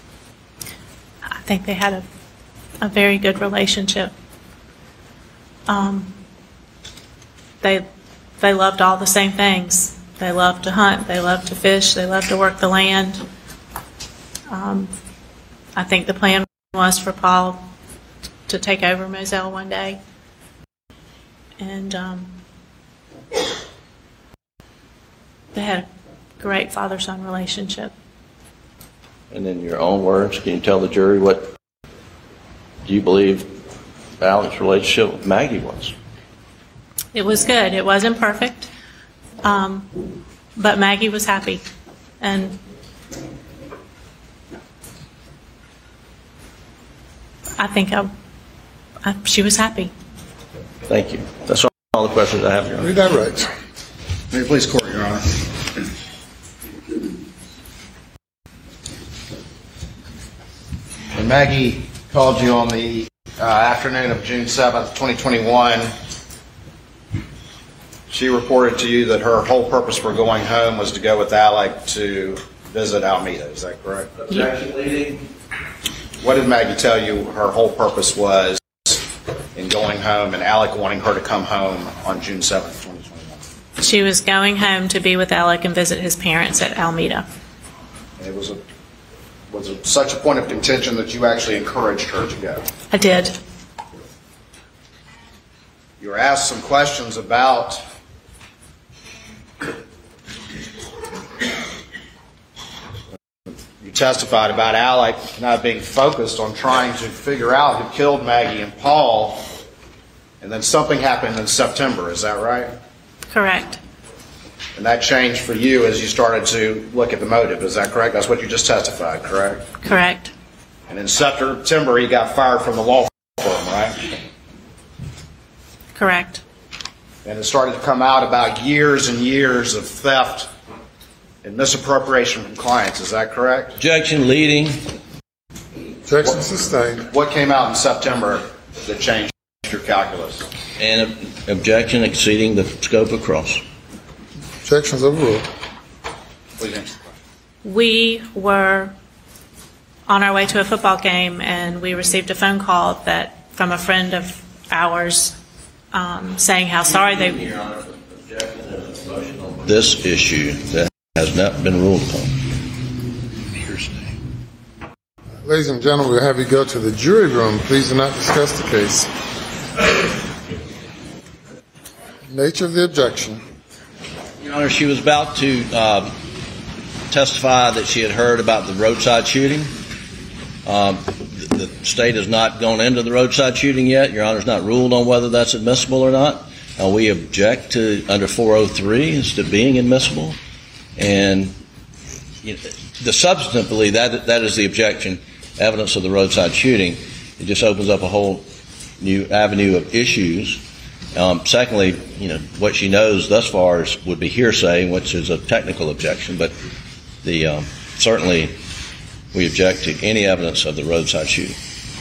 I think they had a very good relationship. They loved all the same things. They loved to hunt. They loved to fish. They loved to work the land. I think the plan was for Paul to take over Moselle one day. And they had a great father-son relationship. And in your own words, can you tell the jury what you believe Alec's relationship with Maggie was? It was good. It wasn't perfect. but Maggie was happy, and I think she was happy. Thank you. That's all the questions I have, Your Honor. Read that right. May it please court, Your Honor. When Maggie called you on the afternoon of June 7th, 2021, she reported to you that her whole purpose for going home was to go with Alec to visit Alameda. Is that correct? Objection leading. What did Maggie tell you her whole purpose was in going home and Alec wanting her to come home on June 7th, 2021? She was going home to be with Alec and visit his parents at Alameda. And was it such a point of contention that you actually encouraged her to go? I did. You were asked some questions about you testified about Alec not being focused on trying to figure out who killed Maggie and Paul, and then something happened in September. Is that right? Correct. And that changed for you as you started to look at the motive. Is that correct? That's what you just testified, correct? Correct. And in September, he got fired from the law firm, right? Correct. And it started to come out about years and years of theft and misappropriation from clients. Is that correct? Objection leading. Objection sustained. What came out in September that changed your calculus? And objection exceeding the scope of cross. Objections overruled. Please answer. We were on our way to a football game, and we received a phone call from a friend of ours saying how sorry they. This issue that has not been ruled upon. Ladies and gentlemen, we'll have you go to the jury room. Please do not discuss the case. Nature of the objection. Your Honor, she was about to testify that she had heard about the roadside shooting. The state has not gone into the roadside shooting yet. Your Honor's not ruled on whether that's admissible or not. We object to under 403 as to being admissible. And substantively, that is the objection, evidence of the roadside shooting. It just opens up a whole new avenue of issues. Secondly, what she knows thus far would be hearsay, which is a technical objection, but certainly we object to any evidence of the roadside shooting.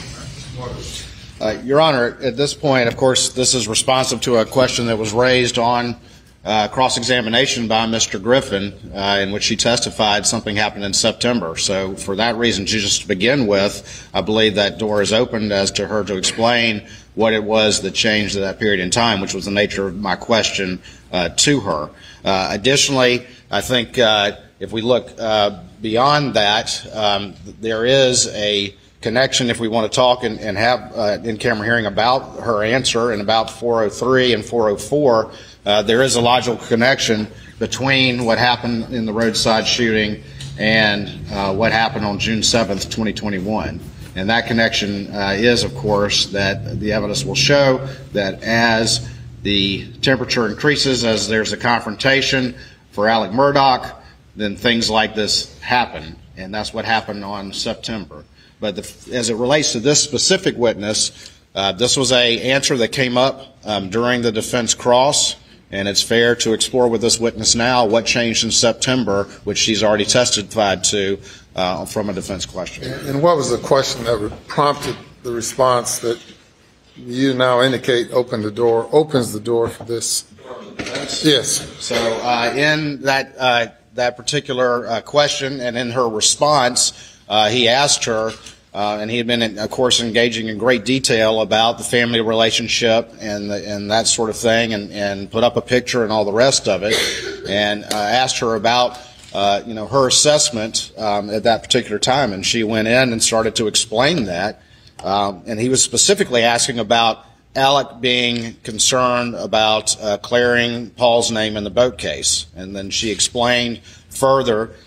Your Honor, at this point, of course, this is responsive to a question that was raised on cross-examination by Mr. Griffin, in which she testified something happened in September. So for that reason, just to begin with, I believe that door is opened as to her to explain what it was that changed at that period in time, which was the nature of my question to her. Additionally, I think if we look beyond that, there is a connection, if we want to talk and have in-camera hearing about her answer and about 403 and 404, there is a logical connection between what happened in the roadside shooting and what happened on June 7th, 2021. And that connection is, of course, that the evidence will show that as the temperature increases, as there's a confrontation for Alec Murdaugh, then things like this happen. And that's what happened on September. But as it relates to this specific witness, this was an answer that came up during the defense cross, and it's fair to explore with this witness now what changed in September, which she's already testified to from a defense question. And what was the question that prompted the response that you now indicate opens the door for this? Yes. So in that particular question and in her response, he asked her, and he had been, of course, engaging in great detail about the family relationship and that sort of thing, and put up a picture and all the rest of it, and asked her about her assessment at that particular time, and she went in and started to explain that, and he was specifically asking about Alec being concerned about clearing Paul's name in the boat case, and then she explained further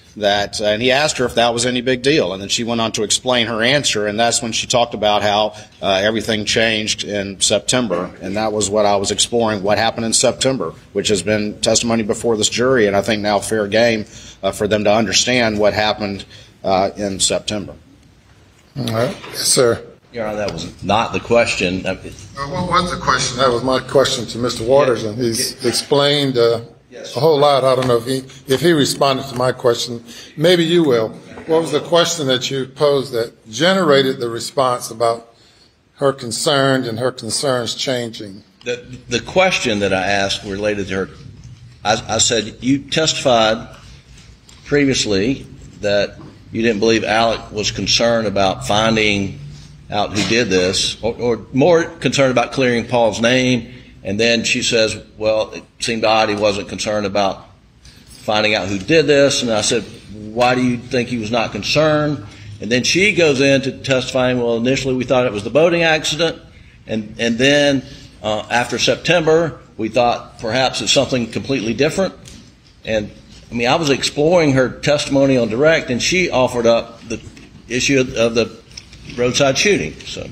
that, and he asked her if that was any big deal, and then she went on to explain her answer, and that's when she talked about how everything changed in September, and that was what I was exploring, what happened in September, which has been testimony before this jury, and I think now fair game for them to understand what happened in September. All right. Yes, sir. Your Honor, that was not the question. What was the question? That was my question to Mr. Waters, and he's explained a whole lot. I don't know if he responded to my question. Maybe you will. What was the question that you posed that generated the response about her concern and her concerns changing? The question that I asked related to her, I said, you testified previously that you didn't believe Alec was concerned about finding out who did this, or more concerned about clearing Paul's name. And then she says, well, it seemed odd he wasn't concerned about finding out who did this. And I said, why do you think he was not concerned? And then she goes into testifying, well, initially we thought it was the boating accident. And then after September, we thought perhaps it's something completely different. And I mean, I was exploring her testimony on direct, and she offered up the issue of the roadside shooting. So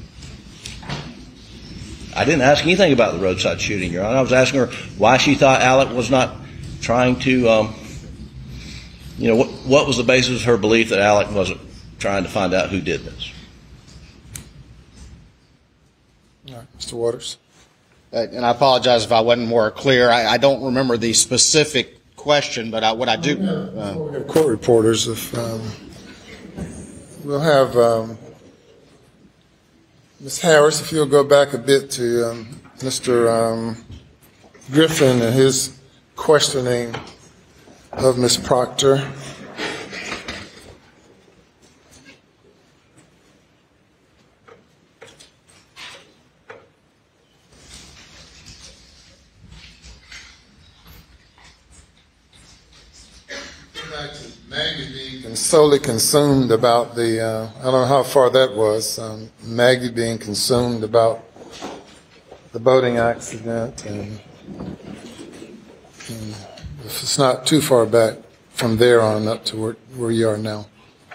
I didn't ask anything about the roadside shooting, Your Honor. I was asking her why she thought Alec was not trying to, what was the basis of her belief that Alec wasn't trying to find out who did this? All right, Mr. Waters. And I apologize if I wasn't more clear. I don't remember the specific question, but what I do... we have court reporters. If we'll have Ms. Harris, if you'll go back a bit to Mr. Griffin and his questioning of Ms. Proctor. And solely consumed about the, I don't know how far that was, Maggie being consumed about the boating accident, and if it's not too far back from there on up to where you are now.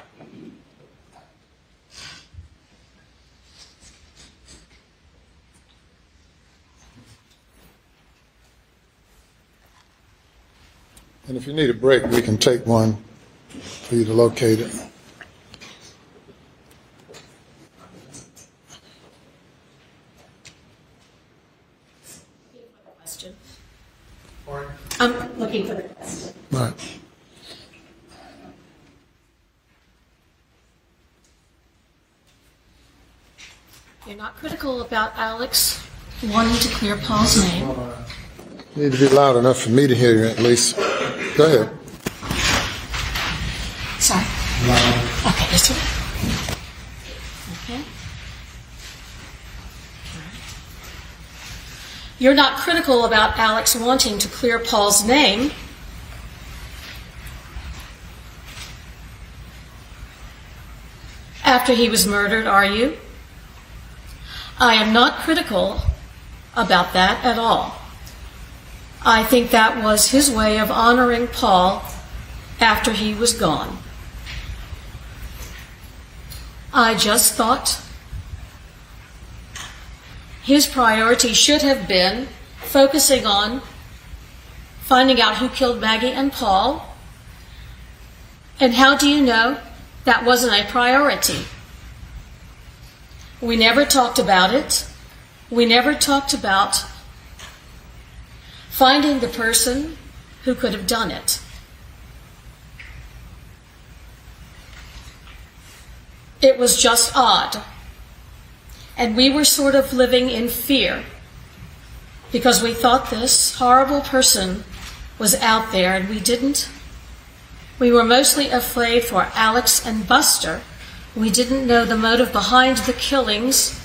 And if you need a break, we can take one for you to locate it. Question. I'm looking for the question. Right. You're not critical about Alex wanting to clear Paul's name. You need to be loud enough for me to hear you, at least. Go ahead. Sorry. Okay, this one. Okay. You're not critical about Alex wanting to clear Paul's name. After he was murdered, are you? I am not critical about that at all. I think that was his way of honoring Paul after he was gone. I just thought his priority should have been focusing on finding out who killed Maggie and Paul. And how do you know that wasn't a priority? We never talked about it. We never talked about finding the person who could have done it. It was just odd. And we were sort of living in fear because we thought this horrible person was out there, and we didn't. We were mostly afraid for Alex and Buster. We didn't know the motive behind the killings.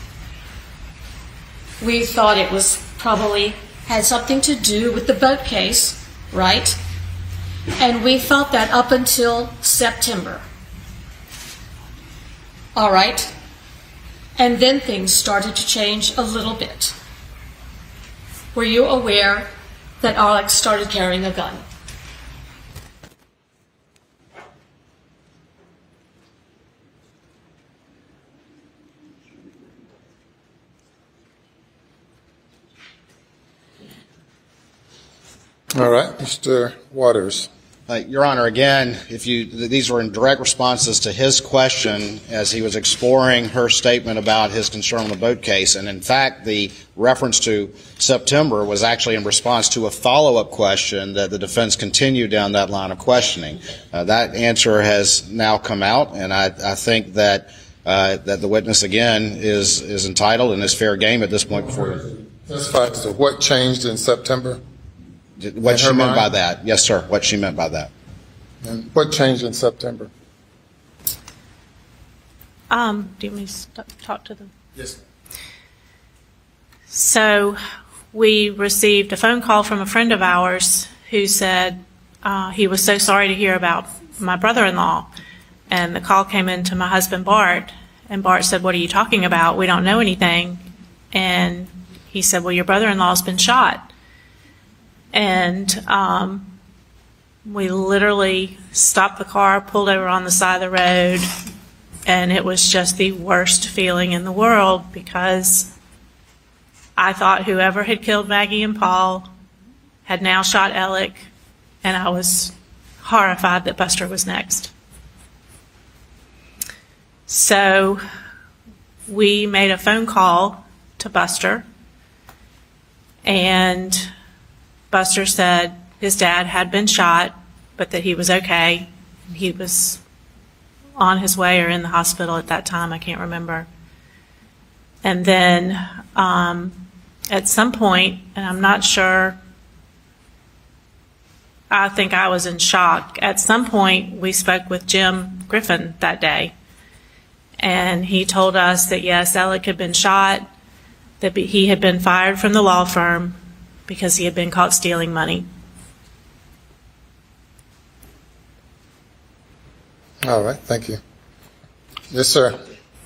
We thought it was probably had something to do with the boat case, right? And we thought that up until September. All right. And then things started to change a little bit. Were you aware that Alex started carrying a gun? All right, Mr. Waters. Your Honor, again, these were in direct responses to his question as he was exploring her statement about his concern on the boat case. And in fact, the reference to September was actually in response to a follow-up question that the defense continued down that line of questioning. That answer has now come out, and I think that the witness, again, is entitled and is fair game at this point before. Testify to what changed in September? What she meant by that. Yes, sir, what she meant by that. And what changed in September? Do you want me to talk to them? Yes. So we received a phone call from a friend of ours who said he was so sorry to hear about my brother-in-law. And the call came in to my husband, Bart, and Bart said, "What are you talking about? We don't know anything." And he said, "Well, your brother-in-law's been shot." And we literally stopped the car, pulled over on the side of the road, and it was just the worst feeling in the world because I thought whoever had killed Maggie and Paul had now shot Alec, and I was horrified that Buster was next. So we made a phone call to Buster, and Buster said his dad had been shot, but that he was okay. He was on his way or in the hospital at that time, I can't remember. And then at some point, and I'm not sure, I think I was in shock. At some point, we spoke with Jim Griffin that day, and he told us that yes, Alec had been shot, that he had been fired from the law firm because he had been caught stealing money. All right, thank you. Yes, sir.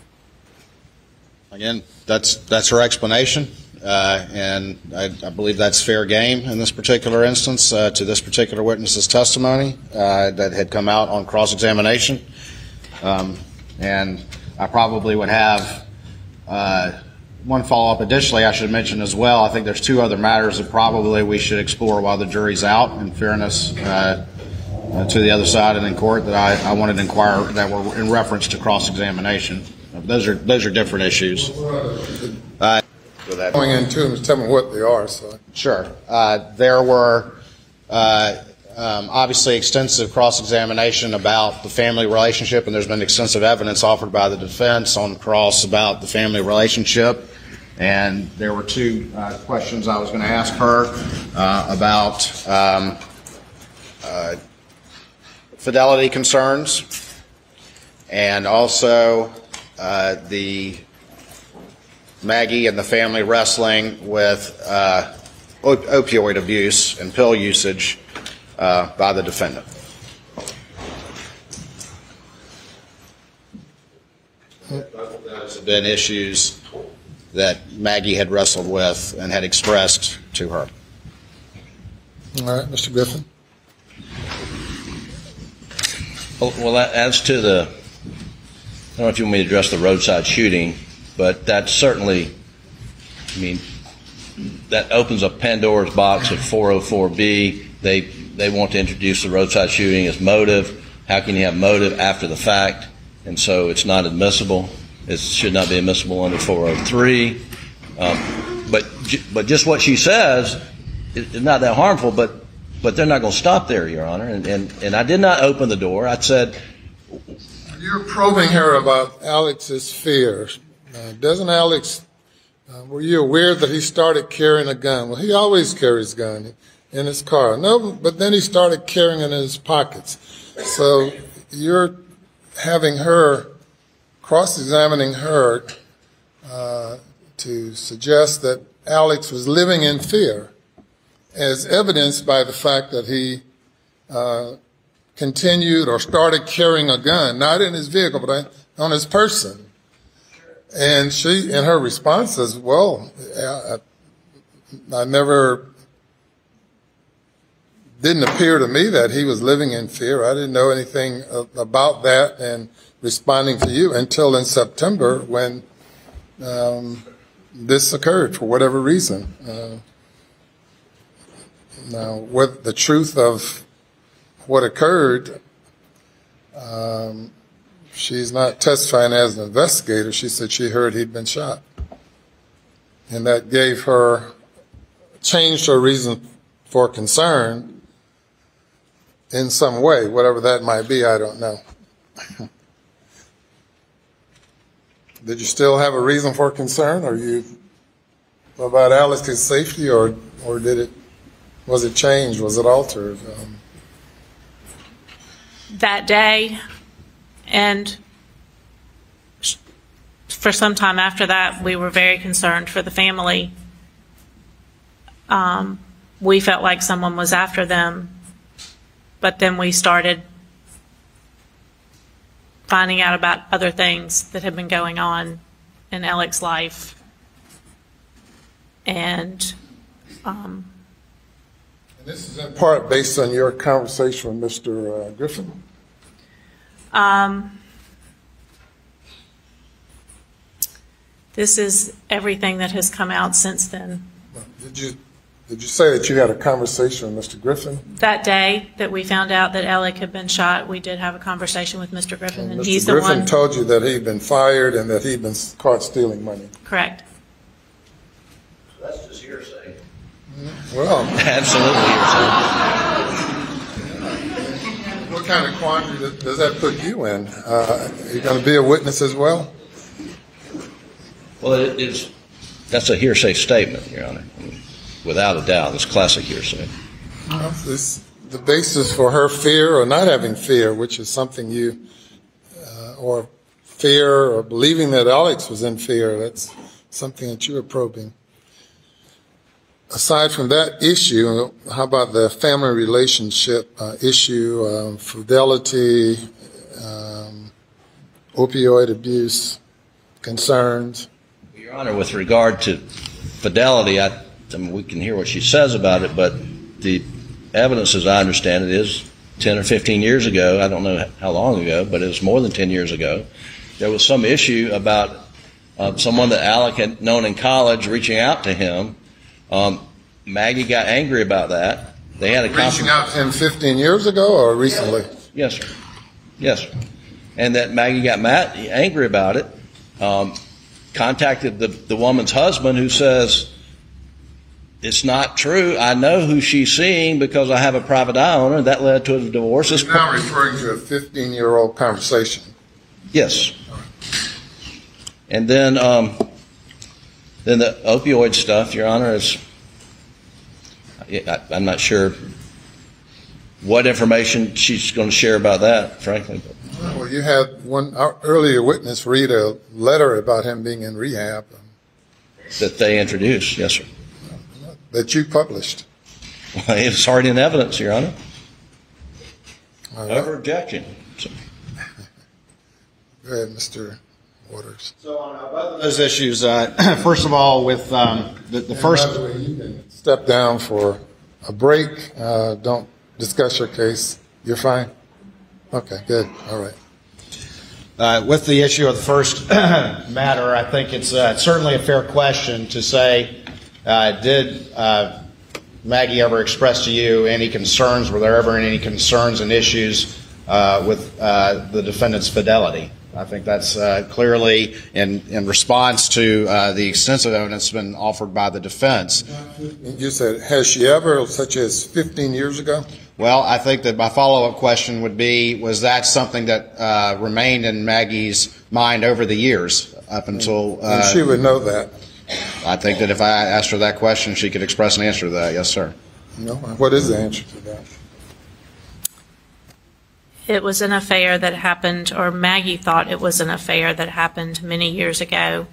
Again, that's her explanation, and I believe that's fair game in this particular instance to this particular witness's testimony that had come out on cross-examination. And I probably would have one follow-up. Additionally, I should mention as well, I think there's two other matters that probably we should explore while the jury's out, in fairness to the other side and in court, that I wanted to inquire that were in reference to cross-examination. Those are different issues. Going into them, tell me what they are. So. Sure. There were obviously extensive cross-examination about the family relationship, and there's been extensive evidence offered by the defense on cross about the family relationship. And there were two questions I was going to ask her about fidelity concerns, and also the Maggie and the family wrestling with opioid abuse and pill usage by the defendant. Those have been issues that Maggie had wrestled with and had expressed to her. All right, Mr. Griffin. Well, as to the, I don't know if you want me to address the roadside shooting, but that certainly, I mean, that opens up Pandora's box at 404B. They want to introduce the roadside shooting as motive. How can you have motive after the fact? And so it's not admissible. It should not be admissible under 403. But just what she says is not that harmful, but they're not going to stop there, Your Honor. And I did not open the door. I said... You're probing her about Alex's fears. Doesn't Alex, were you aware that he started carrying a gun? Well, he always carries a gun in his car. No, but then he started carrying it in his pockets. So you're having her, cross-examining her to suggest that Alex was living in fear, as evidenced by the fact that he continued or started carrying a gun, not in his vehicle, but on his person. And she, in her response, says, well, I never, didn't appear to me that he was living in fear. I didn't know anything about that and responding to you until in September when this occurred for whatever reason. Now, with the truth of what occurred, she's not testifying as an investigator. She said she heard he'd been shot. And that changed her reason for concern in some way. Whatever that might be, I don't know. Did you still have a reason for concern? About Alex's safety, or was it changed? Was it altered? That day, and for some time after that, we were very concerned for the family. We felt like someone was after them, but then we started finding out about other things that had been going on in Alex's life. And this is in part based on your conversation with Mr. Griffin? This is everything that has come out since then. Did you say that you had a conversation with Mr. Griffin? That day that we found out that Alec had been shot, we did have a conversation with Mr. Griffin, and he's the one. Mr. Griffin told you that he'd been fired and that he'd been caught stealing money. Correct. That's just hearsay. Well, absolutely hearsay. What kind of quandary does that put you in? Are you going to be a witness as well? Well, that's a hearsay statement, Your Honor. Without a doubt, it's classic hearsay. It's the basis for her fear or not having fear, which is something or fear or believing that Alex was in fear, that's something that you were probing. Aside from that issue, how about the family relationship issue, fidelity, opioid abuse, concerns? Your Honor, with regard to fidelity, I mean, we can hear what she says about it, but the evidence, as I understand it, is 10 or 15 years ago. I don't know how long ago, but it was more than 10 years ago. There was some issue about someone that Alec had known in college reaching out to him. Maggie got angry about that. They had a reaching out to him 15 years ago or recently? Yes, sir. Yes, sir. And that Maggie got angry about it. Contacted the woman's husband, who says, it's not true. I know who she's seeing because I have a private eye on her. That led to a divorce. You're now referring to a 15-year-old conversation. Yes. And then the opioid stuff, Your Honor, I'm not sure what information she's going to share about that, frankly. Well, you had one earlier witness read a letter about him being in rehab. That they introduced, yes, sir. That you published. Well, it was already in evidence, Your Honor. All right. Over objection. So. Go ahead, Mr. Waters. So on both of those issues, first of all, with the first... By the way, you can step down for a break. Don't discuss your case. You're fine? Okay, good. All right. With the issue of the first matter, I think it's certainly a fair question to say, did Maggie ever express to you any concerns? Were there ever any concerns and issues with the defendant's fidelity? I think that's clearly in response to the extensive evidence that's been offered by the defense. You said, has she ever, such as 15 years ago? Well, I think that my follow-up question would be, was that something that remained in Maggie's mind over the years up until... and she would know that. I think that if I asked her that question, she could express an answer to that. Yes, sir. No. What is the answer to that? It was an affair that happened, or Maggie thought it was an affair that happened many years ago.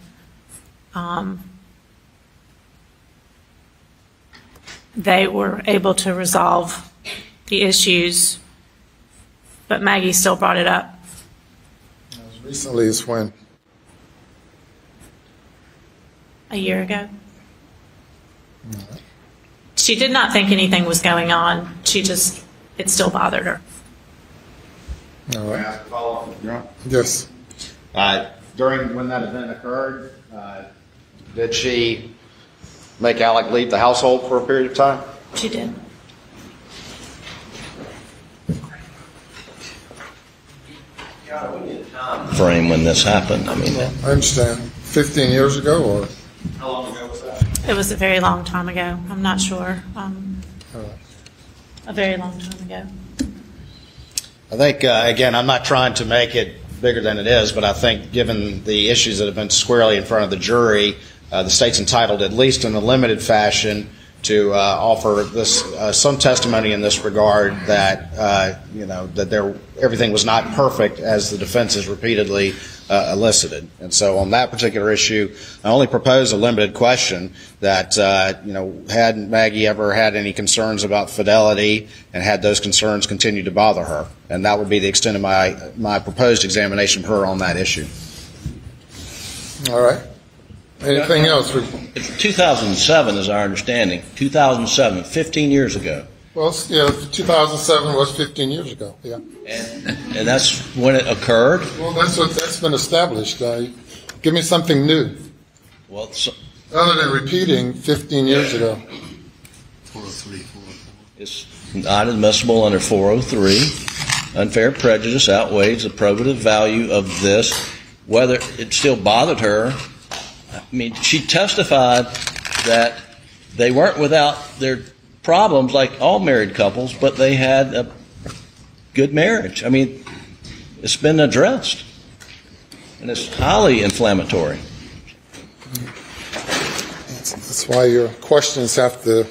They were able to resolve the issues, but Maggie still brought it up. As recently as when? A year ago. She did not think anything was going on. It still bothered her. All right. May I ask a follow-up, Your Honor? Yes. During when that event occurred, did she make Alec leave the household for a period of time? She did. frame when this happened. I mean, I understand. 15 years ago, or How long ago was that? It was a very long time ago. I'm not sure. A very long time ago. I think, again, I'm not trying to make it bigger than it is, but I think given the issues that have been squarely in front of the jury, the state's entitled, at least in a limited fashion, to offer this some testimony in this regard that that everything was not perfect, as the defense has repeatedly elicited. And so on that particular issue, I only propose a limited question that had Maggie ever had any concerns about fidelity, and had those concerns continued to bother her, and that would be the extent of my proposed examination of her on that issue. all right. Anything else? 2007 is our understanding. 2007, 15 years ago. Well, yeah, 2007 was 15 years ago. Yeah. And that's when it occurred? Well, that's been established. Give me something new. Well, other than repeating 15 years ago. 403. It's not admissible under 403. Unfair prejudice outweighs the probative value of this. Whether it still bothered her, I mean, she testified that they weren't without their problems like all married couples, but they had a good marriage. I mean, it's been addressed, and it's highly inflammatory. That's why your questions have to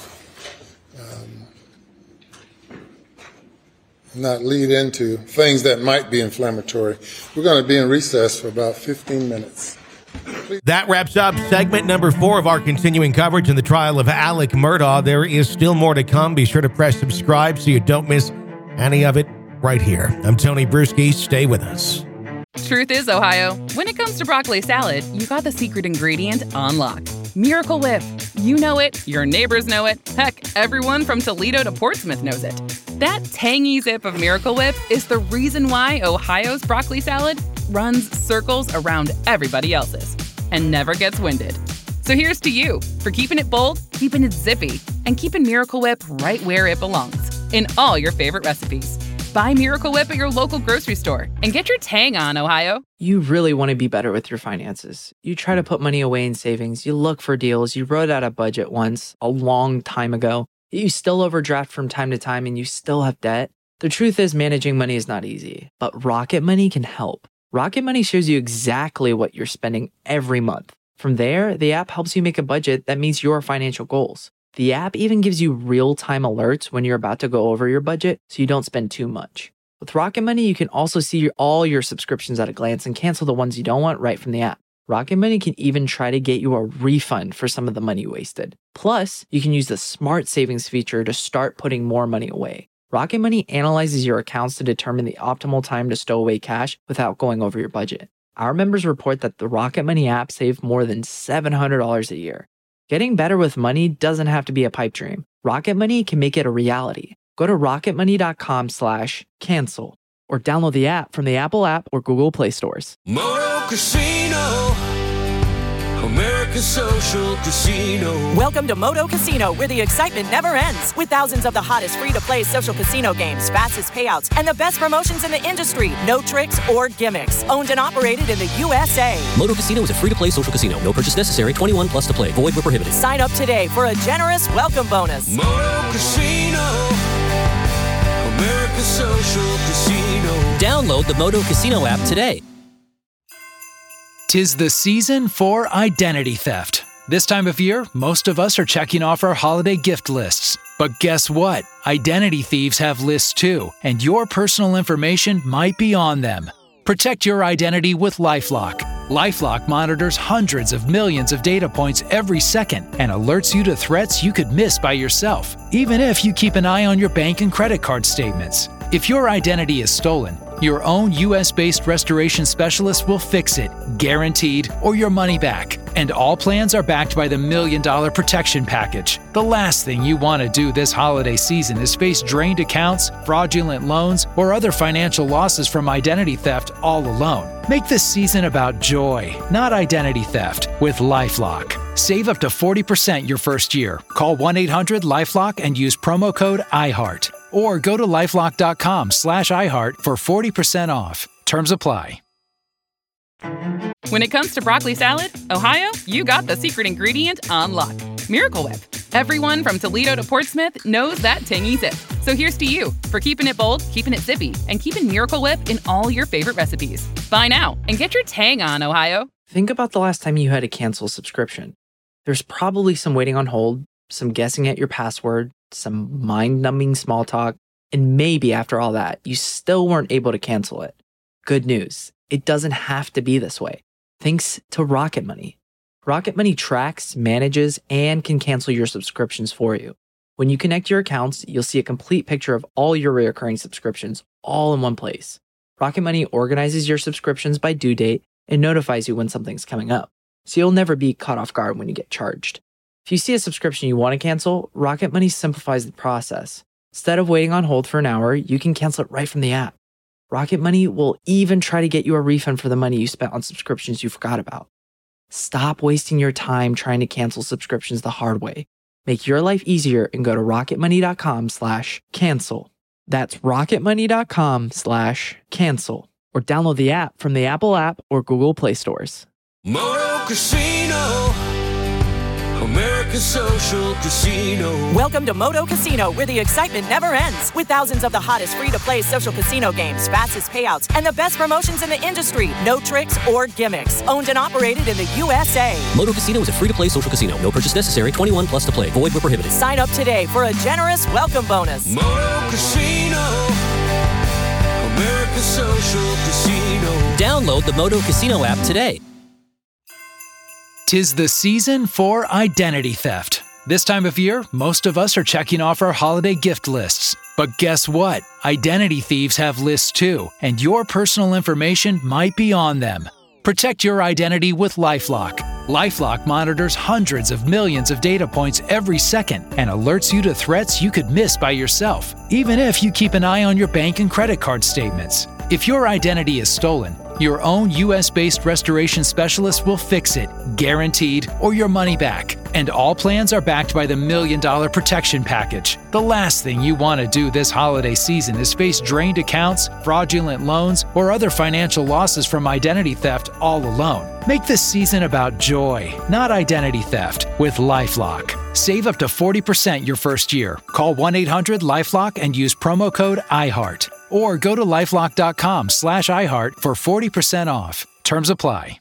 not lead into things that might be inflammatory. We're going to be in recess for about 15 minutes. That wraps up segment number 4 of our continuing coverage in the trial of Alec Murdaugh. There is still more to come. Be sure to press subscribe so you don't miss any of it right here. I'm Tony Bruschi. Stay with us. Truth is, Ohio, when it comes to broccoli salad, you got the secret ingredient on lock. Miracle Whip. You know it, your neighbors know it, heck, everyone from Toledo to Portsmouth knows it. That tangy zip of Miracle Whip is the reason why Ohio's broccoli salad runs circles around everybody else's and never gets winded. So here's to you for keeping it bold, keeping it zippy, and keeping Miracle Whip right where it belongs, in all your favorite recipes. Buy Miracle Whip at your local grocery store and get your tang on, Ohio. You really want to be better with your finances. You try to put money away in savings. You look for deals. You wrote out a budget once a long time ago. You still overdraft from time to time and you still have debt. The truth is, managing money is not easy, but Rocket Money can help. Rocket Money shows you exactly what you're spending every month. From there, the app helps you make a budget that meets your financial goals. The app even gives you real-time alerts when you're about to go over your budget so you don't spend too much. With Rocket Money, you can also see all your subscriptions at a glance and cancel the ones you don't want right from the app. Rocket Money can even try to get you a refund for some of the money you wasted. Plus, you can use the Smart Savings feature to start putting more money away. Rocket Money analyzes your accounts to determine the optimal time to stow away cash without going over your budget. Our members report that the Rocket Money app saved more than $700 a year. Getting better with money doesn't have to be a pipe dream. Rocket Money can make it a reality. Go to rocketmoney.com/cancel or download the app from the Apple app or Google Play stores. Moto Casino, America's social casino. Welcome to Moto Casino, where the excitement never ends. With thousands of the hottest free-to-play social casino games, fastest payouts, and the best promotions in the industry. No tricks or gimmicks. Owned and operated in the USA. Moto Casino is a free-to-play social casino. No purchase necessary. 21 plus to play. Void where prohibited. Sign up today for a generous welcome bonus. Moto Casino, America's social casino. Download the Moto Casino app today. 'Tis the season for identity theft. This time of year, most of us are checking off our holiday gift lists. But guess what? Identity thieves have lists too, and your personal information might be on them. Protect your identity with LifeLock. LifeLock monitors hundreds of millions of data points every second and alerts you to threats you could miss by yourself, even if you keep an eye on your bank and credit card statements. If your identity is stolen, your own US-based restoration specialist will fix it, guaranteed, or your money back. And all plans are backed by the $1 Million Protection Package. The last thing you want to do this holiday season is face drained accounts, fraudulent loans, or other financial losses from identity theft all alone. Make this season about joy, not identity theft, with LifeLock. Save up to 40% your first year. Call 1-800-LifeLock and use promo code IHEART. Or go to LifeLock.com/iHeart for 40% off. Terms apply. When it comes to broccoli salad, Ohio, you got the secret ingredient on lock. Miracle Whip. Everyone from Toledo to Portsmouth knows that tangy zip. So here's to you for keeping it bold, keeping it zippy, and keeping Miracle Whip in all your favorite recipes. Buy now and get your tang on, Ohio. Think about the last time you had to cancel a subscription. There's probably some waiting on hold, some guessing at your password, some mind-numbing small talk, and maybe after all that, you still weren't able to cancel it. Good news, it doesn't have to be this way. Thanks to Rocket Money. Rocket Money tracks, manages, and can cancel your subscriptions for you. When you connect your accounts, you'll see a complete picture of all your recurring subscriptions all in one place. Rocket Money organizes your subscriptions by due date and notifies you when something's coming up, so you'll never be caught off guard when you get charged. If you see a subscription you want to cancel, Rocket Money simplifies the process. Instead of waiting on hold for an hour, you can cancel it right from the app. Rocket Money will even try to get you a refund for the money you spent on subscriptions you forgot about. Stop wasting your time trying to cancel subscriptions the hard way. Make your life easier and go to rocketmoney.com/cancel. That's rocketmoney.com/cancel. Or download the app from the Apple app or Google Play stores. Moto Casino, America's social casino. Welcome to Moto Casino, where the excitement never ends. With thousands of the hottest free-to-play social casino games, fastest payouts, and the best promotions in the industry. No tricks or gimmicks. Owned and operated in the USA. Moto Casino is a free-to-play social casino. No purchase necessary. 21 plus to play. Void where prohibited. Sign up today for a generous welcome bonus. Moto Casino, America's social casino. Download the Moto Casino app today. 'Tis the season for identity theft. This time of year, most of us are checking off our holiday gift lists. But guess what? Identity thieves have lists too, and your personal information might be on them. Protect your identity with LifeLock. LifeLock monitors hundreds of millions of data points every second and alerts you to threats you could miss by yourself, even if you keep an eye on your bank and credit card statements. If your identity is stolen, your own US-based restoration specialist will fix it, guaranteed, or your money back. And all plans are backed by the $1 Million Protection Package. The last thing you want to do this holiday season is face drained accounts, fraudulent loans, or other financial losses from identity theft all alone. Make this season about joy, not identity theft, with LifeLock. Save up to 40% your first year. Call 1-800-LifeLock and use promo code IHEART. Or go to lifelock.com/iHeart for 40% off. Terms apply.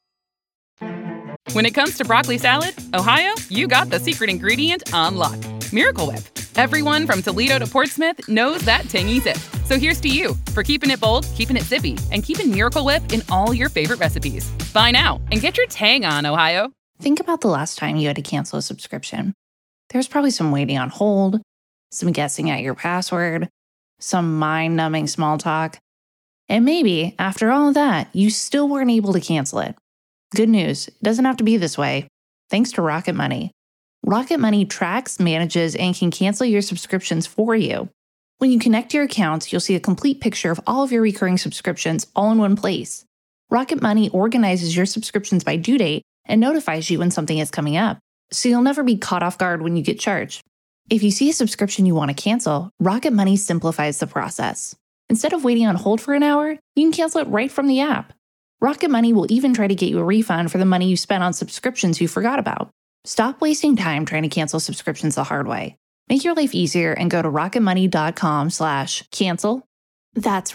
When it comes to broccoli salad, Ohio, you got the secret ingredient on lock. Miracle Whip. Everyone from Toledo to Portsmouth knows that tangy zip. So here's to you for keeping it bold, keeping it zippy, and keeping Miracle Whip in all your favorite recipes. Buy now and get your tang on, Ohio. Think about the last time you had to cancel a subscription. There's probably some waiting on hold, some guessing at your password, some mind-numbing small talk. And maybe, after all of that, you still weren't able to cancel it. Good news, it doesn't have to be this way. Thanks to Rocket Money. Rocket Money tracks, manages, and can cancel your subscriptions for you. When you connect your accounts, you'll see a complete picture of all of your recurring subscriptions all in one place. Rocket Money organizes your subscriptions by due date and notifies you when something is coming up, so you'll never be caught off guard when you get charged. If you see a subscription you want to cancel, Rocket Money simplifies the process. Instead of waiting on hold for an hour, you can cancel it right from the app. Rocket Money will even try to get you a refund for the money you spent on subscriptions you forgot about. Stop wasting time trying to cancel subscriptions the hard way. Make your life easier and go to rocketmoney.com/cancel. That's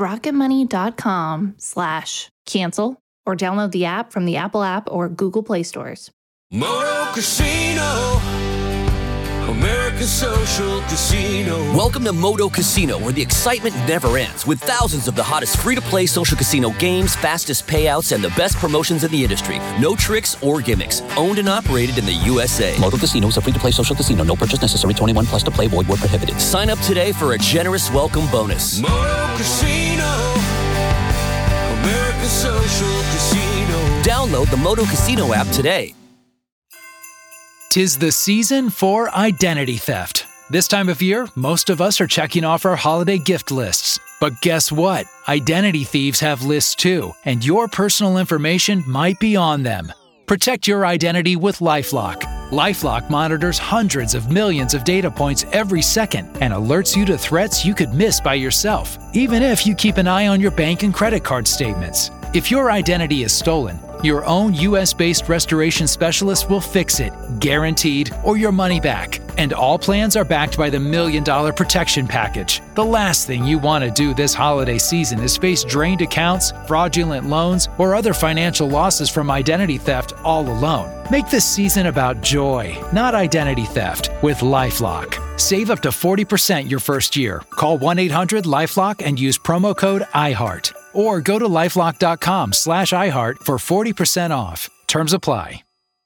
rocketmoney.com/cancel, or download the app from the Apple app or Google Play stores. Moto Casino, America's social casino. Welcome to Moto Casino, where the excitement never ends, with thousands of the hottest free-to-play social casino games, fastest payouts, and the best promotions in the industry. No tricks or gimmicks. Owned and operated in the USA. Moto Casino is a free-to-play social casino. No purchase necessary. 21 plus to play. Void where prohibited. Sign up today for a generous welcome bonus. Moto Casino, America's social casino. Download the Moto Casino app today. 'Tis the season for identity theft. This time of year, most of us are checking off our holiday gift lists. But guess what? Identity thieves have lists too, and your personal information might be on them. Protect your identity with LifeLock. LifeLock monitors hundreds of millions of data points every second and alerts you to threats you could miss by yourself, even if you keep an eye on your bank and credit card statements. If your identity is stolen, your own U.S.-based restoration specialist will fix it, guaranteed, or your money back. And all plans are backed by the $1 Million Protection Package. The last thing you want to do this holiday season is face drained accounts, fraudulent loans, or other financial losses from identity theft all alone. Make this season about joy, not identity theft, with LifeLock. Save up to 40% your first year. Call 1-800-LifeLock and use promo code IHEART. Or go to LifeLock.com/iHeart for 40% off. Terms apply.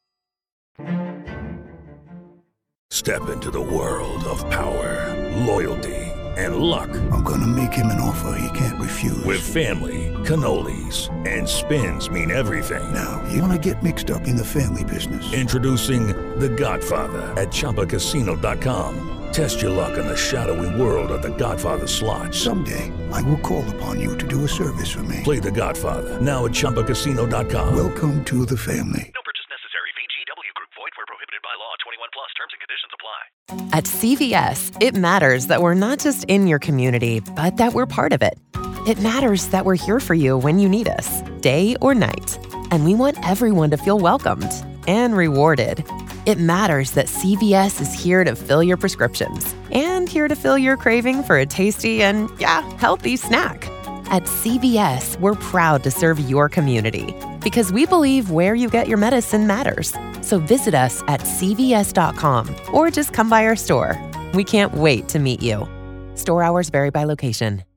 Step into the world of power, loyalty, and luck. I'm gonna make him an offer he can't refuse. With family, cannolis, and spins mean everything. Now, you wanna get mixed up in the family business. Introducing The Godfather at ChumbaCasino.com. Test your luck in the shadowy world of The Godfather slot. Someday, I will call upon you to do a service for me. Play The Godfather, now at ChumbaCasino.com. Welcome to the family. No purchase necessary. VGW Group. Void where prohibited by law. 21 plus. Terms and conditions apply. At CVS, it matters that we're not just in your community, but that we're part of it. It matters that we're here for you when you need us, day or night. And we want everyone to feel welcomed and rewarded. It matters that CVS is here to fill your prescriptions and here to fill your craving for a tasty and, healthy snack. At CVS, we're proud to serve your community because we believe where you get your medicine matters. So visit us at cvs.com or just come by our store. We can't wait to meet you. Store hours vary by location.